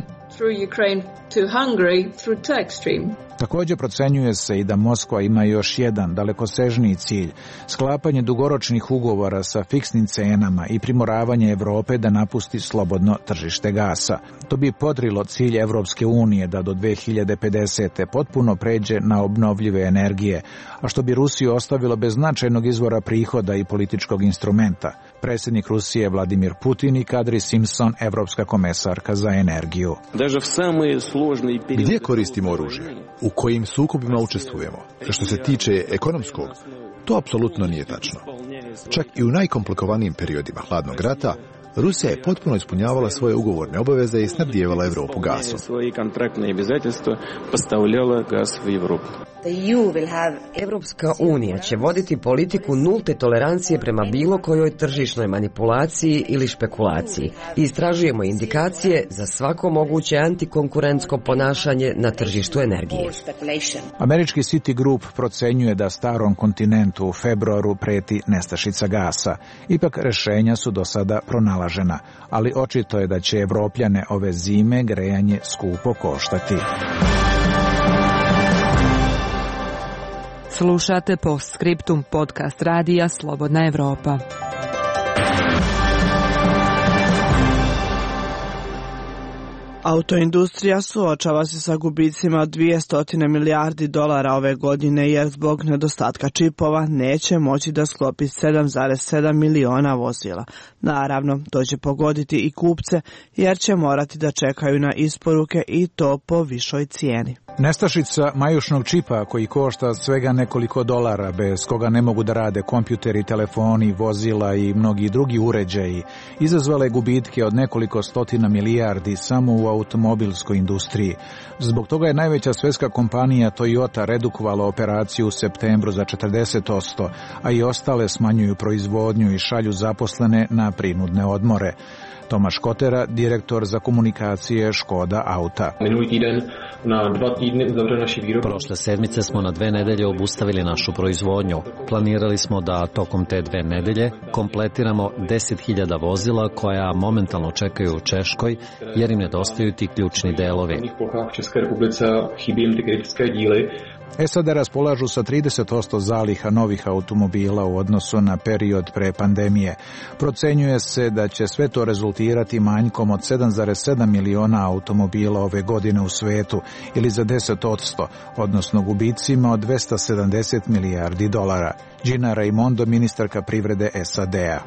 Također procenjuje se i da Moskva ima još jedan dalekosežniji cilj, sklapanje dugoročnih ugovora sa fiksnim cenama i primoravanje Evrope da napusti slobodno tržište gasa. To bi podrilo cilj Evropske unije da do dve hiljade pedesete. potpuno pređe na obnovljive energije, a što bi Rusiju ostavilo bez značajnog izvora prihoda i političkog instrumenta. Predsjednik Rusije Vladimir Putin i Kadri Simpson, evropska komesarka za energiju. Gdje koristimo oružje? U kojim sukobima učestvujemo? Što se tiče ekonomskog, to apsolutno nije tačno. Čak i u najkomplikovanijim periodima hladnog rata, Rusija je potpuno ispunjavala svoje ugovorne obaveze i snabdijevala Evropu gasom. Evropska unija će voditi politiku nulte tolerancije prema bilo kojoj tržišnoj manipulaciji ili špekulaciji. Istražujemo indikacije za svako moguće antikonkurentsko ponašanje na tržištu energije. Američki Citigroup procenjuje da starom kontinentu u februaru preti nestašica gasa. Ipak rešenja su do sada pronalažena, ali očito je da će Evropljane ove zime grejanje skupo koštati. Slušate Postscriptum, podcast radija Slobodna Evropa. Autoindustrija suočava se sa gubicima od dvjesto milijardi dolara ove godine jer zbog nedostatka čipova neće moći da sklopi sedam zarez sedam miliona vozila. Naravno, to će pogoditi i kupce jer će morati da čekaju na isporuke i to po višoj cijeni. Nestašica majušnog čipa koji košta svega nekoliko dolara, bez koga ne mogu da rade kompjuteri, telefoni, vozila i mnogi drugi uređaji, izazvala je gubitke od nekoliko stotina milijardi samo u automobilskoj industriji. Zbog toga je najveća svetska kompanija Toyota redukovala operaciju u septembru za četrdeset posto, a i ostale smanjuju proizvodnju i šalju zaposlene na prinudne odmore. Tomaš Kotera, direktor za komunikacije Škoda Auta. Prošle sedmice smo na dve nedelje obustavili našu proizvodnju. Planirali smo da tokom te dve nedelje kompletiramo deset hiljada vozila koja momentalno čekaju u Češkoj jer im nedostaju ti ključni delovi. S A D raspolažu sa trideset posto zaliha novih automobila u odnosu na period pre pandemije. Procenjuje se da će sve to rezultirati manjkom od sedam zarez sedam miliona automobila ove godine u svetu ili za deset posto, odnosno gubicima od dvesta sedamdeset milijardi dolara. Gina Raimondo, ministarka privrede S A D-a.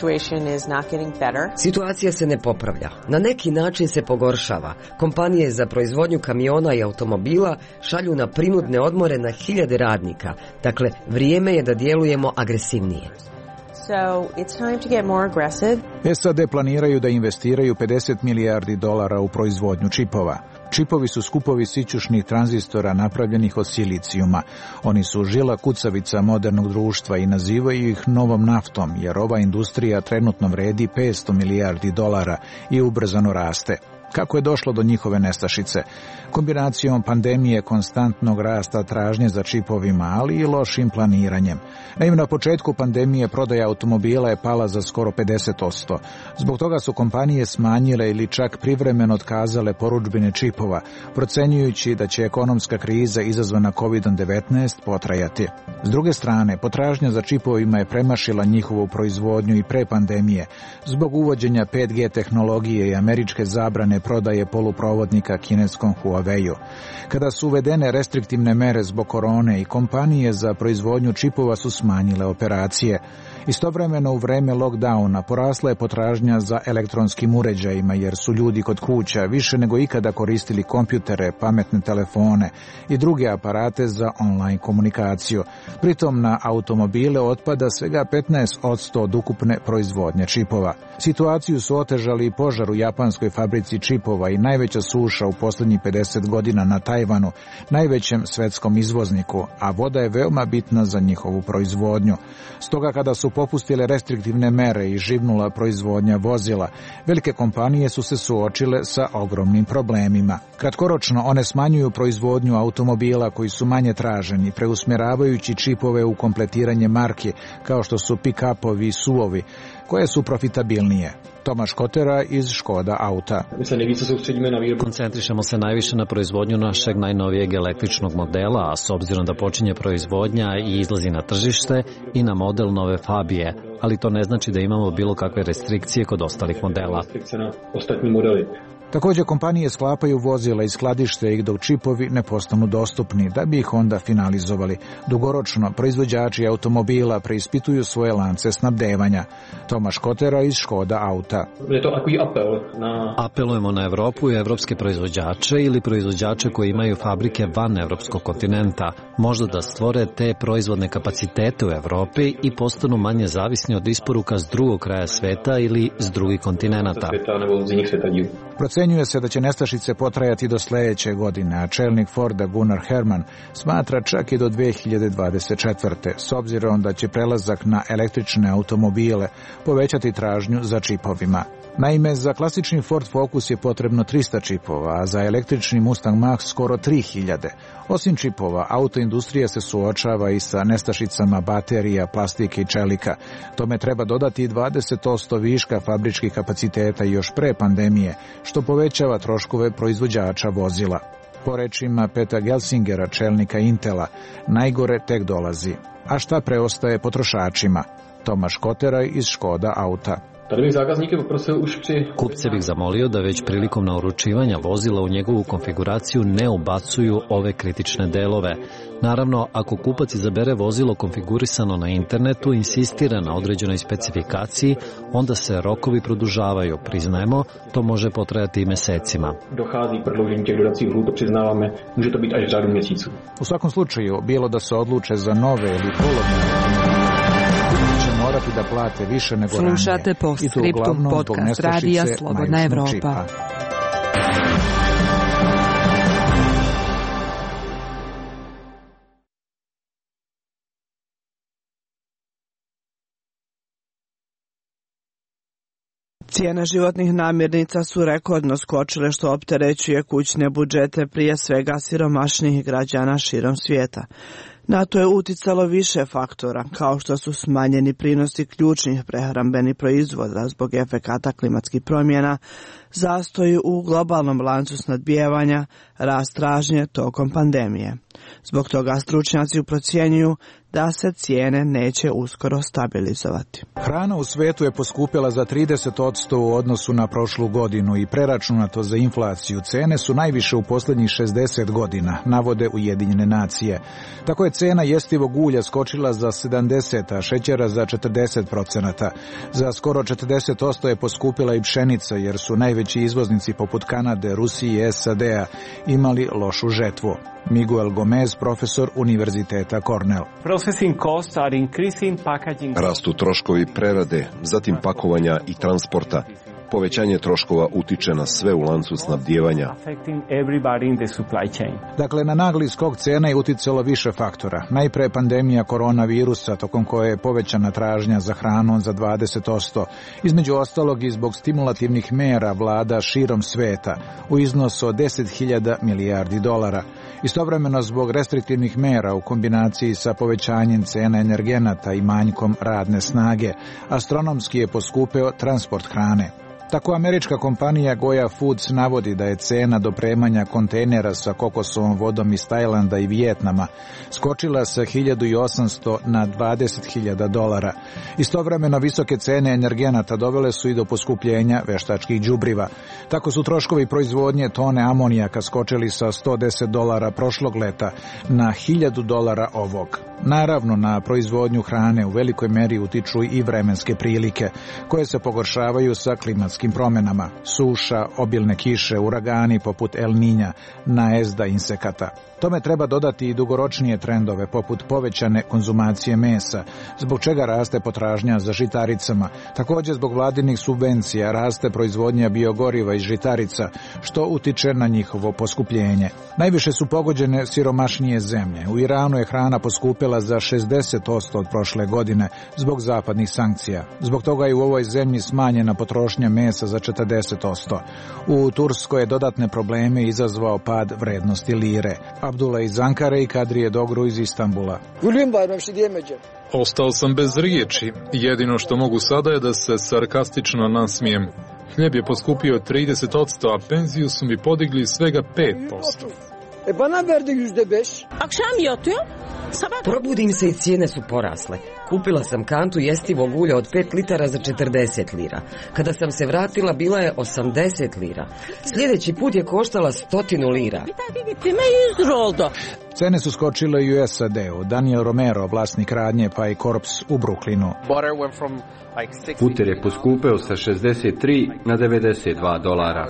Situacija se ne popravlja. Na neki način se pogoršava. Kompanije za proizvodnju kamiona i automobila šalju na prinudne odmore na hiljade radnika. Dakle, vrijeme je da djelujemo agresivnije. So it's time to get more aggressive. S A D planiraju da investiraju pedeset milijardi dolara u proizvodnju čipova. Čipovi su skupovi sićušnih tranzistora napravljenih od silicijuma. Oni su žila kucavica modernog društva i nazivaju ih novom naftom, jer ova industrija trenutno vredi petsto milijardi dolara i ubrzano raste. Kako je došlo do njihove nestašice? Kombinacijom pandemije, konstantnog rasta tražnje za čipovima, ali i lošim planiranjem. Naime, na početku pandemije prodaja automobila je pala za skoro pedeset posto. Zbog toga su kompanije smanjile ili čak privremeno otkazale porudžbine čipova, procenjujući da će ekonomska kriza izazvana kovid devetnaest potrajati. S druge strane, potražnja za čipovima je premašila njihovu proizvodnju i pre pandemije, zbog uvođenja pet G tehnologije i američke zabrane prodaje poluprovodnika kineskom Huawei-u. Kada su uvedene restriktivne mere zbog korone i kompanije za proizvodnju čipova su smanjile operacije. Istovremeno u vreme lockdowna porasla je potražnja za elektronskim uređajima jer su ljudi kod kuća više nego ikada koristili kompjutere, pametne telefone i druge aparate za online komunikaciju. Pritom na automobile otpada svega petnaest posto od ukupne proizvodnje čipova. Situaciju su otežali i požar u japanskoj fabrici čipova i najveća suša u posljednjih pedeset godina na Tajvanu, najvećem svetskom izvozniku, a voda je veoma bitna za njihovu proizvodnju. Stoga kada su popustile restriktivne mere i živnula proizvodnja vozila, velike kompanije su se suočile sa ogromnim problemima. Kratkoročno one smanjuju proizvodnju automobila koji su manje traženi, preusmjeravajući čipove u kompletiranje marke kao što su pick-upovi i suvovi, koje su profitabilnije. Tomaš Kotera iz Škoda Auta. Koncentrišemo se najviše na proizvodnju našeg najnovijeg električnog modela, a s obzirom da počinje proizvodnja i izlazi na tržište, i na model nove Fabije, ali to ne znači da imamo bilo kakve restrikcije kod ostalih modela. Također kompanije sklapaju vozila i skladište ih dok čipovi ne postanu dostupni, da bi ih onda finalizovali. Dugoročno, proizvođači automobila preispituju svoje lance snabdevanja. Tomaš Kotera iz Škoda Auta. Apelujemo na Evropu i evropske proizvođače ili proizvođače koji imaju fabrike van evropskog kontinenta, možda da stvore te proizvodne kapacitete u Evropi i postanu manje zavisni od isporuka s drugog kraja sveta ili s drugih kontinenata. Procenjuje se da će nestašice potrajati do sljedeće godine, a čelnik Forda Gunnar Herman smatra čak i do dve hiljade dvadeset četvrte. S obzirom da će prelazak na električne automobile povećati tražnju za čipovima. Naime, za klasični Ford Focus je potrebno trista čipova, a za električni Mustang Mach skoro tri hiljade. Osim čipova, autoindustrija se suočava i sa nestašicama baterija, plastike i čelika. Tome treba dodati i dvadeset posto viška fabričkih kapaciteta još pre pandemije, što povećava troškove proizvođača vozila. Po rečima Peta Gelsingera, čelnika Intela, najgore tek dolazi. A šta preostaje potrošačima? Tomaš Kotera iz Škoda Auta. Kupce bih zamolio da već prilikom nauručivanja vozila u njegovu konfiguraciju ne ubacuju ove kritične delove. Naravno, ako kupac izabere vozilo konfigurisano na internetu, insistira na određenoj specifikaciji, onda se rokovi produžavaju. Priznajemo, to može potrajati i mesecima. U svakom slučaju, bilo da se odluče za nove ili polovne će morati da plate više nego ranije. Slušate Postscriptum, podcast radija Slobodna Evropa. Cijene životnih namirnica su rekordno skočile, što opterećuje kućne budžete prije svega siromašnijih građana širom svijeta. Na to je uticalo više faktora, kao što su smanjeni prinosi ključnih prehrambenih proizvoda zbog efekata klimatskih promjena, zastoji u globalnom lancu snabdijevanja, rast tražnje tokom pandemije. Zbog toga stručnjaci procjenjuju da se cijene neće uskoro stabilizovati. Hrana u svetu je poskupjela za trideset posto u odnosu na prošlu godinu i preračunato za inflaciju. Cene su najviše u posljednjih šezdeset godina, navode Ujedinjene nacije. Tako je cena jestivog ulja skočila za sedamdeset, a šećera za četrdeset procenata. Za skoro četrdeset posto je poskupila i pšenica, jer su najveći izvoznici poput Kanade, Rusije i S A D-a imali lošu žetvu. Miguel Gomez, profesor Univerziteta Cornell. Rastu troškovi prerade, zatim pakovanja i transporta. Povećanje troškova utiče na sve u lancu snabdijevanja. Dakle, na nagli skok cena je uticalo više faktora. Najpre pandemija koronavirusa, tokom koje je povećana tražnja za hranom za dvadeset posto, između ostalog i zbog stimulativnih mera vlada širom sveta u iznosu od deset hiljada milijardi dolara. Istovremeno zbog restriktivnih mera u kombinaciji sa povećanjem cena energenata i manjkom radne snage, astronomski je poskupeo transport hrane. Tako američka kompanija Goya Foods navodi da je cena dopremanja kontejnera sa kokosovom vodom iz Tajlanda i Vijetnama skočila sa hiljadu osamsto na dvadeset hiljada dolara. Istovremeno visoke cene energenata dovele su i do poskupljenja veštačkih đubriva. Tako su troškovi proizvodnje tone amonijaka skočili sa sto deset dolara prošlog leta na hiljadu dolara ovog. Naravno, na proizvodnju hrane u velikoj meri utiču i vremenske prilike, koje se pogoršavaju sa klimatskim promjenama. Suša, obilne kiše, uragani poput El Niña, najezda insekata. Tome treba dodati i dugoročnije trendove poput povećane konzumacije mesa, zbog čega raste potražnja za žitaricama. Također zbog vladinih subvencija raste proizvodnja biogoriva iz žitarica, što utiče na njihovo poskupljenje. Najviše su pogođene siromašnije zemlje. U Iranu je hrana poskupila za šezdeset posto od prošle godine zbog zapadnih sankcija. Zbog toga je u ovoj zemlji smanjena potrošnja mesa za četrdeset posto. U Turskoj je dodatne probleme izazvao pad vrednosti lire. Abdullah iz Ankare i Kadrije Dogru iz Istanbula. Ostao sam bez riječi. Jedino što mogu sada je da se sarkastično nasmijem. Hljeb je poskupio trideset posto, a penziju su mi podigli svega pet posto. E bana verdi yüzde beş. Akşam yatıyor. Probudim se i cijene su porasle. Kupila sam kantu jestivog ulja od pet litara za četrdeset lira. Kada sam se vratila bila je osamdeset lira. Sljedeći put je koštala stotinu lira. Cene su skočile i u S A D-u. Daniel Romero, vlasnik radnje Pi Corps u Brooklynu. Puter je poskupeo sa šezdeset tri na devedeset dva dolara.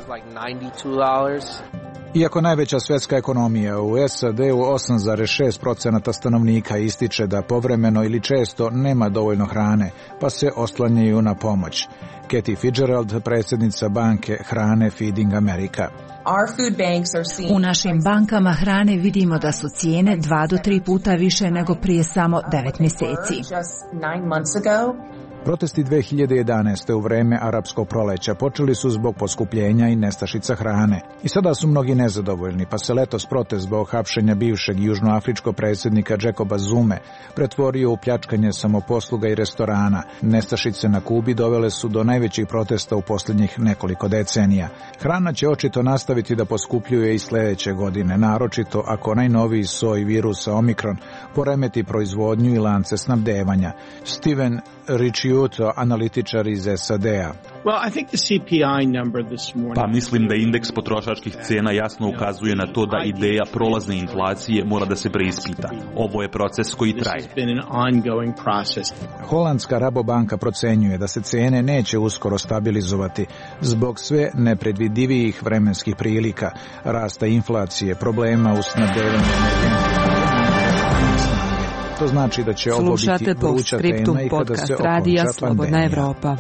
Iako najveća svjetska ekonomija u S A D-u osam zarez šest posto stanovnika ističe da povremeno ili često nema dovoljno hrane, pa se oslanjaju na pomoć. Kathy Fitzgerald, predsjednica banke hrane Feeding America. U našim bankama hrane vidimo da su cijene dva do tri puta više nego prije samo devet mjeseci. Protesti dve hiljade jedanaeste. u vreme arapskog proleća počeli su zbog poskupljenja i nestašica hrane. I sada su mnogi nezadovoljni, pa se letos protest zbog hapšenja bivšeg južnoafričkog predsjednika Jacoba Zume pretvorio u pljačkanje samoposluga i restorana. Nestašice na Kubi dovele su do najvećih protesta u posljednjih nekoliko decenija. Hrana će očito nastaviti da poskupljuje i sljedeće godine, naročito ako najnoviji soj virusa Omikron poremeti proizvodnju i lance snabdevanja. Steven Ricciuto, analitičar iz S A D-a. Pa mislim da indeks potrošačkih cena jasno ukazuje na to da ideja prolazne inflacije mora da se preispita. Ovo je proces koji traje. Holandska Rabobanka procenjuje da se cene neće uskoro stabilizovati zbog sve nepredvidivijih vremenskih prilika, rasta inflacije, problema u snabdevanju energentima. To znači da će ovo biti vruća tema i kada se okonča pandemija. Evropa.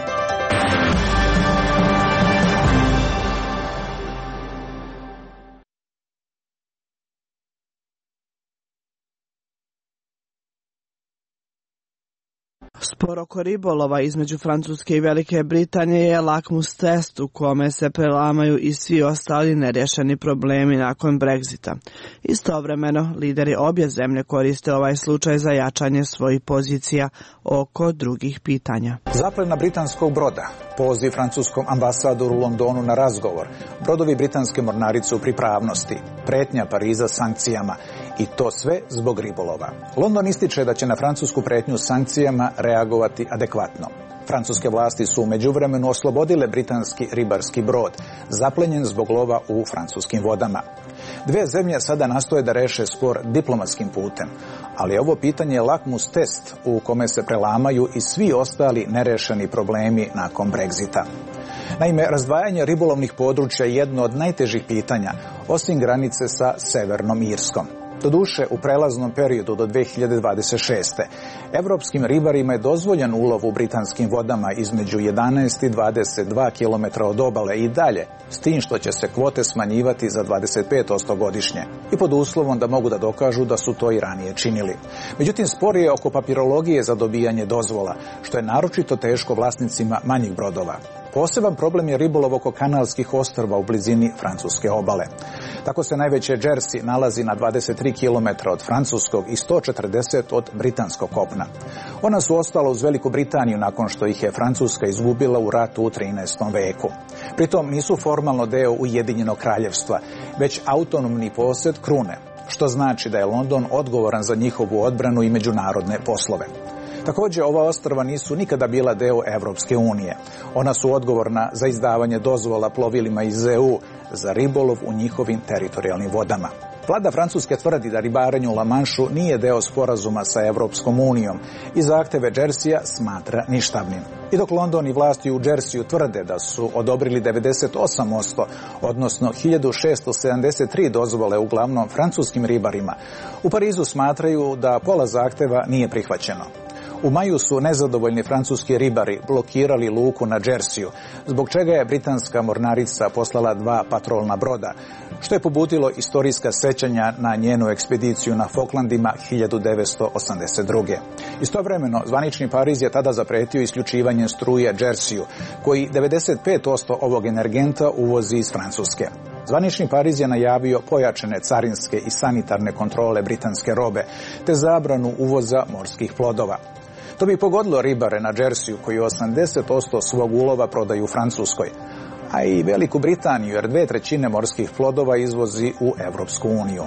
Spor oko ribolova između Francuske i Velike Britanije je lakmus test u kome se prelamaju i svi ostali nerješeni problemi nakon Brexita. Istovremeno, lideri obje zemlje koriste ovaj slučaj za jačanje svojih pozicija oko drugih pitanja. Zaplena britanskog broda, poziv francuskom ambasadoru u Londonu na razgovor, brodovi britanske mornarice u pripravnosti, pretnja Pariza sankcijama i to sve zbog ribolova. London ističe da će na francusku pretnju sankcijama reagovati adekvatno. Francuske vlasti su u međuvremenu oslobodile britanski ribarski brod, zaplenjen zbog lova u francuskim vodama. Dve zemlje sada nastoje da reše spor diplomatskim putem, ali ovo pitanje je lakmus test u kome se prelamaju i svi ostali nerešeni problemi nakon Brexita. Naime, razdvajanje ribolovnih područja je jedno od najtežih pitanja, osim granice sa Severnom Irskom. Doduše, u prelaznom periodu do dve hiljade dvadeset šeste. Evropskim ribarima je dozvoljen ulov u britanskim vodama između jedanaest i dvadeset dva kilometra od obale i dalje, s tim što će se kvote smanjivati za dvadeset pet posto godišnje i pod uslovom da mogu da dokažu da su to i ranije činili. Međutim, spor je oko papirologije za dobijanje dozvola, što je naročito teško vlasnicima manjih brodova. Poseban problem je ribolov oko kanalskih ostrva u blizini francuske obale. Tako se najveće Jersey nalazi na dvadeset tri kilometra od francuskog i sto četrdeset od britanskog kopna. Ona su ostala uz Veliku Britaniju nakon što ih je Francuska izgubila u ratu u trinaestom veku. Pritom nisu formalno deo Ujedinjenog kraljevstva, već autonomni posjed krune, što znači da je London odgovoran za njihovu odbranu i međunarodne poslove. Također, ova ostrva nisu nikada bila deo Evropske unije. Ona su odgovorna za izdavanje dozvola plovilima iz E U za ribolov u njihovim teritorijalnim vodama. Vlada Francuske tvrdi da ribarenje u La Manšu nije deo sporazuma sa Evropskom unijom i zahteve Jerseya smatra ništavnim. I dok London i vlasti u Jerseyu tvrde da su odobrili devedeset osam posto, odnosno hiljadu šesto sedamdeset tri dozvole uglavnom francuskim ribarima, u Parizu smatraju da pola zahteva nije prihvaćeno. U maju su nezadovoljni francuski ribari blokirali luku na Jerseyu, zbog čega je britanska mornarica poslala dva patrolna broda, što je pobudilo istorijska sećanja na njenu ekspediciju na Falklandima hiljadu devetsto osamdeset druge. Istovremeno, zvanični Pariz je tada zapretio isključivanjem struje Jerseyu, koji devedeset pet posto ovog energenta uvozi iz Francuske. Zvanični Pariz je najavio pojačane carinske i sanitarne kontrole britanske robe, te zabranu uvoza morskih plodova. To bi pogodilo ribare na Jerseyu koji osamdeset posto svog ulova prodaju u Francuskoj, a i Veliku Britaniju jer dve trećine morskih plodova izvozi u Evropsku uniju.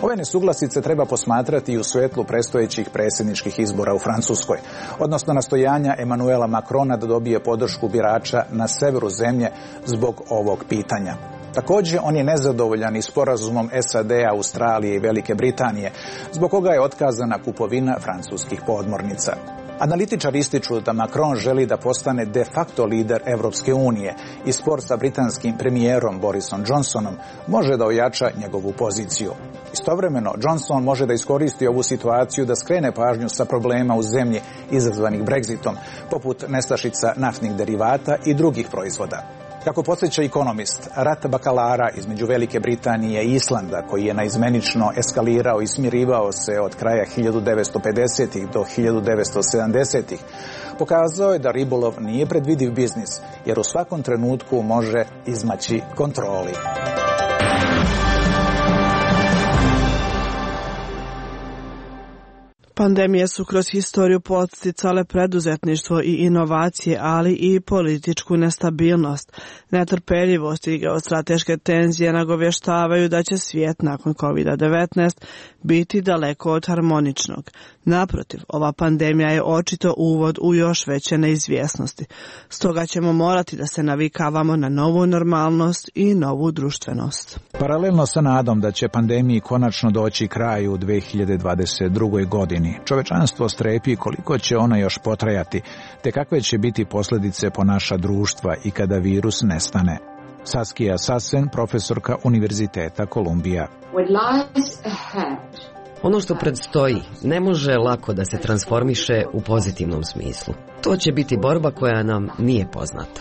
Ove nesuglasice treba posmatrati i u svetlu predstojećih predsjedničkih izbora u Francuskoj, odnosno nastojanja Emanuela Macrona da dobije podršku birača na severu zemlje zbog ovog pitanja. Također, on je nezadovoljan i sporazumom S A D, Australije i Velike Britanije, zbog koga je otkazana kupovina francuskih podmornica. Analitičari ističu da Macron želi da postane de facto lider Evropske unije i spor sa britanskim premijerom Borisom Johnsonom može da ojača njegovu poziciju. Istovremeno, Johnson može da iskoristi ovu situaciju da skrene pažnju sa problema u zemlji izazvanih Brexitom, poput nestašica naftnih derivata i drugih proizvoda. Kako podsjeća Economist, rat bakalara između Velike Britanije i Islanda, koji je naizmenično eskalirao i smirivao se od kraja hiljadu devetsto pedesetih do hiljadu devetsto sedamdesetih, pokazao je da ribolov nije predvidiv biznis, jer u svakom trenutku može izmaći kontroli. Pandemije su kroz historiju podsticale preduzetništvo i inovacije, ali i političku nestabilnost. Netrpeljivost i geostrateške tenzije nagovještavaju da će svijet nakon kovid devetnaest biti daleko od harmoničnog. Naprotiv, ova pandemija je očito uvod u još veće neizvjesnosti. Stoga ćemo morati da se navikavamo na novu normalnost i novu društvenost. Paralelno sa nadom da će pandemiji konačno doći kraju u dve hiljade dvadeset drugoj. godini, čovečanstvo strepi koliko će ona još potrajati, te kakve će biti posljedice po naša društva i kada virus nestane. Saskia Sassen, profesorka Univerziteta Kolumbija. Ono što predstoji ne može lako da se transformiše u pozitivnom smislu. To će biti borba koja nam nije poznata.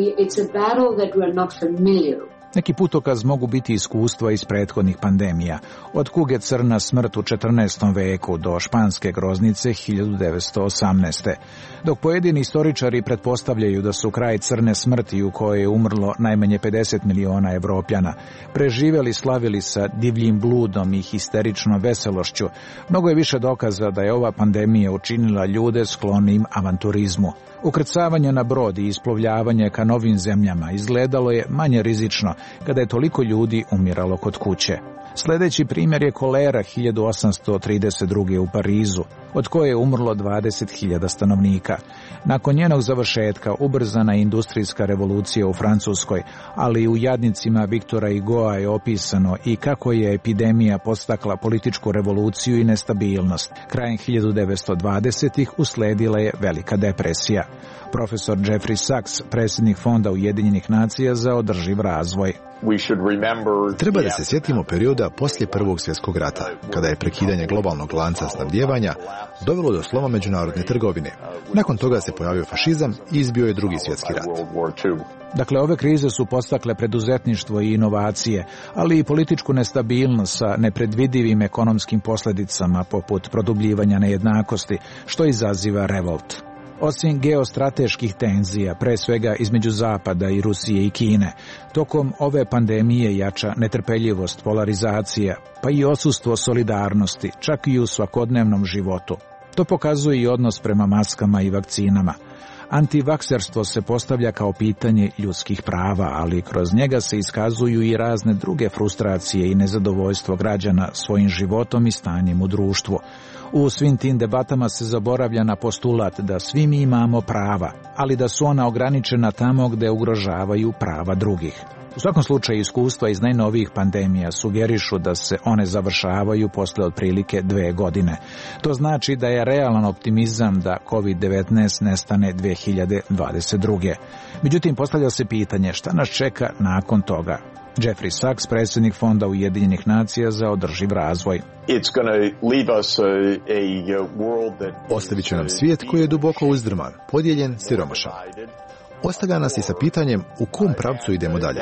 Neki putokaz mogu biti iskustva iz prethodnih pandemija, od kuge crna smrt u četrnaestom veku do španske groznice hiljadu devetsto osamnaeste. Dok pojedini istoričari pretpostavljaju da su kraj crne smrti u kojoj je umrlo najmanje pedeset miliona Evropljana, preživjeli slavili sa divljim bludom i histeričnom veselošću, mnogo je više dokaza da je ova pandemija učinila ljude sklonim avanturizmu. Ukrcavanje na brod i isplovljavanje ka novim zemljama izgledalo je manje rizično kada je toliko ljudi umiralo kod kuće. Sljedeći primjer je kolera hiljadu osamsto trideset druge. u Parizu, od koje je umrlo dvadeset hiljada stanovnika. Nakon njenog završetka ubrzana je industrijska revolucija u Francuskoj, ali u Jadnicima Viktora Hugoa je opisano i kako je epidemija podstakla političku revoluciju i nestabilnost. Krajem hiljadu devetsto dvadesetih usledila je velika depresija. Profesor Jeffrey Sachs, predsjednik Fonda Ujedinjenih nacija za održiv razvoj. Treba da se sjetimo perioda poslije Prvog svjetskog rata, kada je prekidanje globalnog lanca snabdijevanja dovelo do sloma međunarodne trgovine. Nakon toga se pojavio fašizam i izbio je Drugi svjetski rat. Dakle, ove krize su podstakle preduzetništvo i inovacije, ali i političku nestabilnost sa nepredvidivim ekonomskim posljedicama poput produbljivanja nejednakosti, što izaziva revolt. Osim geostrateških tenzija, pre svega između Zapada i Rusije i Kine, tokom ove pandemije jača netrpeljivost, polarizacija, pa i odsustvo solidarnosti, čak i u svakodnevnom životu. To pokazuje i odnos prema maskama i vakcinama. Antivakserstvo se postavlja kao pitanje ljudskih prava, ali kroz njega se iskazuju i razne druge frustracije i nezadovoljstvo građana svojim životom i stanjem u društvu. U svim tim debatama se zaboravlja na postulat da svi mi imamo prava, ali da su ona ograničena tamo gde ugrožavaju prava drugih. U svakom slučaju iskustva iz najnovijih pandemija sugerišu da se one završavaju posle otprilike dve godine. To znači da je realan optimizam da kovid devetnaest nestane dve hiljade dvadeset druge. Međutim, postavlja se pitanje šta nas čeka nakon toga. Jeffrey Sachs, predsjednik Fonda Ujedinjenih nacija za održiv razvoj. Ostavit će nam svijet koji je duboko uzdrman, podijeljen, siromašan. Ostavlja nas i sa pitanjem u kom pravcu idemo dalje.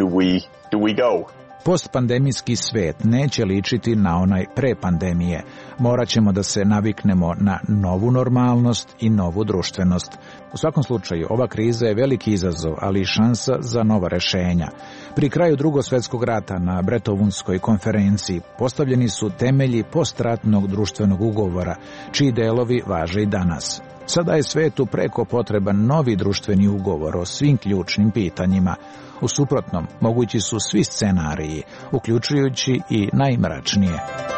Postpandemijski svijet neće ličiti na onaj pre pandemije, Morat ćemo da se naviknemo na novu normalnost i novu društvenost. U svakom slučaju, ova kriza je veliki izazov, ali i šansa za nova rešenja. Pri kraju Drugog svjetskog rata na Bretovunskoj konferenciji postavljeni su temelji postratnog društvenog ugovora, čiji delovi važe i danas. Sada je svetu preko potreban novi društveni ugovor o svim ključnim pitanjima. U suprotnom, mogući su svi scenariji, uključujući i najmračnije.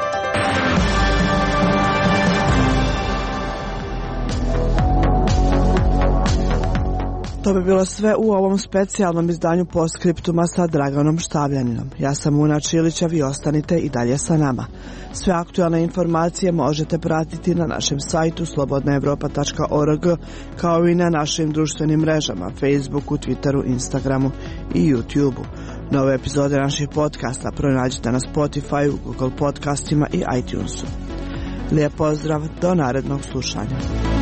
To bi bilo sve u ovom specijalnom izdanju Postscriptuma sa Draganom Štavljaninom. Ja sam Una Čilića, vi ostanite i dalje sa nama. Sve aktualne informacije možete pratiti na našem sajtu slobodna evropa tačka org, kao i na našim društvenim mrežama, Facebooku, Twitteru, Instagramu i YouTubeu. Nove epizode naših podcasta pronađite na Spotify, Google podcastima i iTunesu. Lijep pozdrav, do narednog slušanja.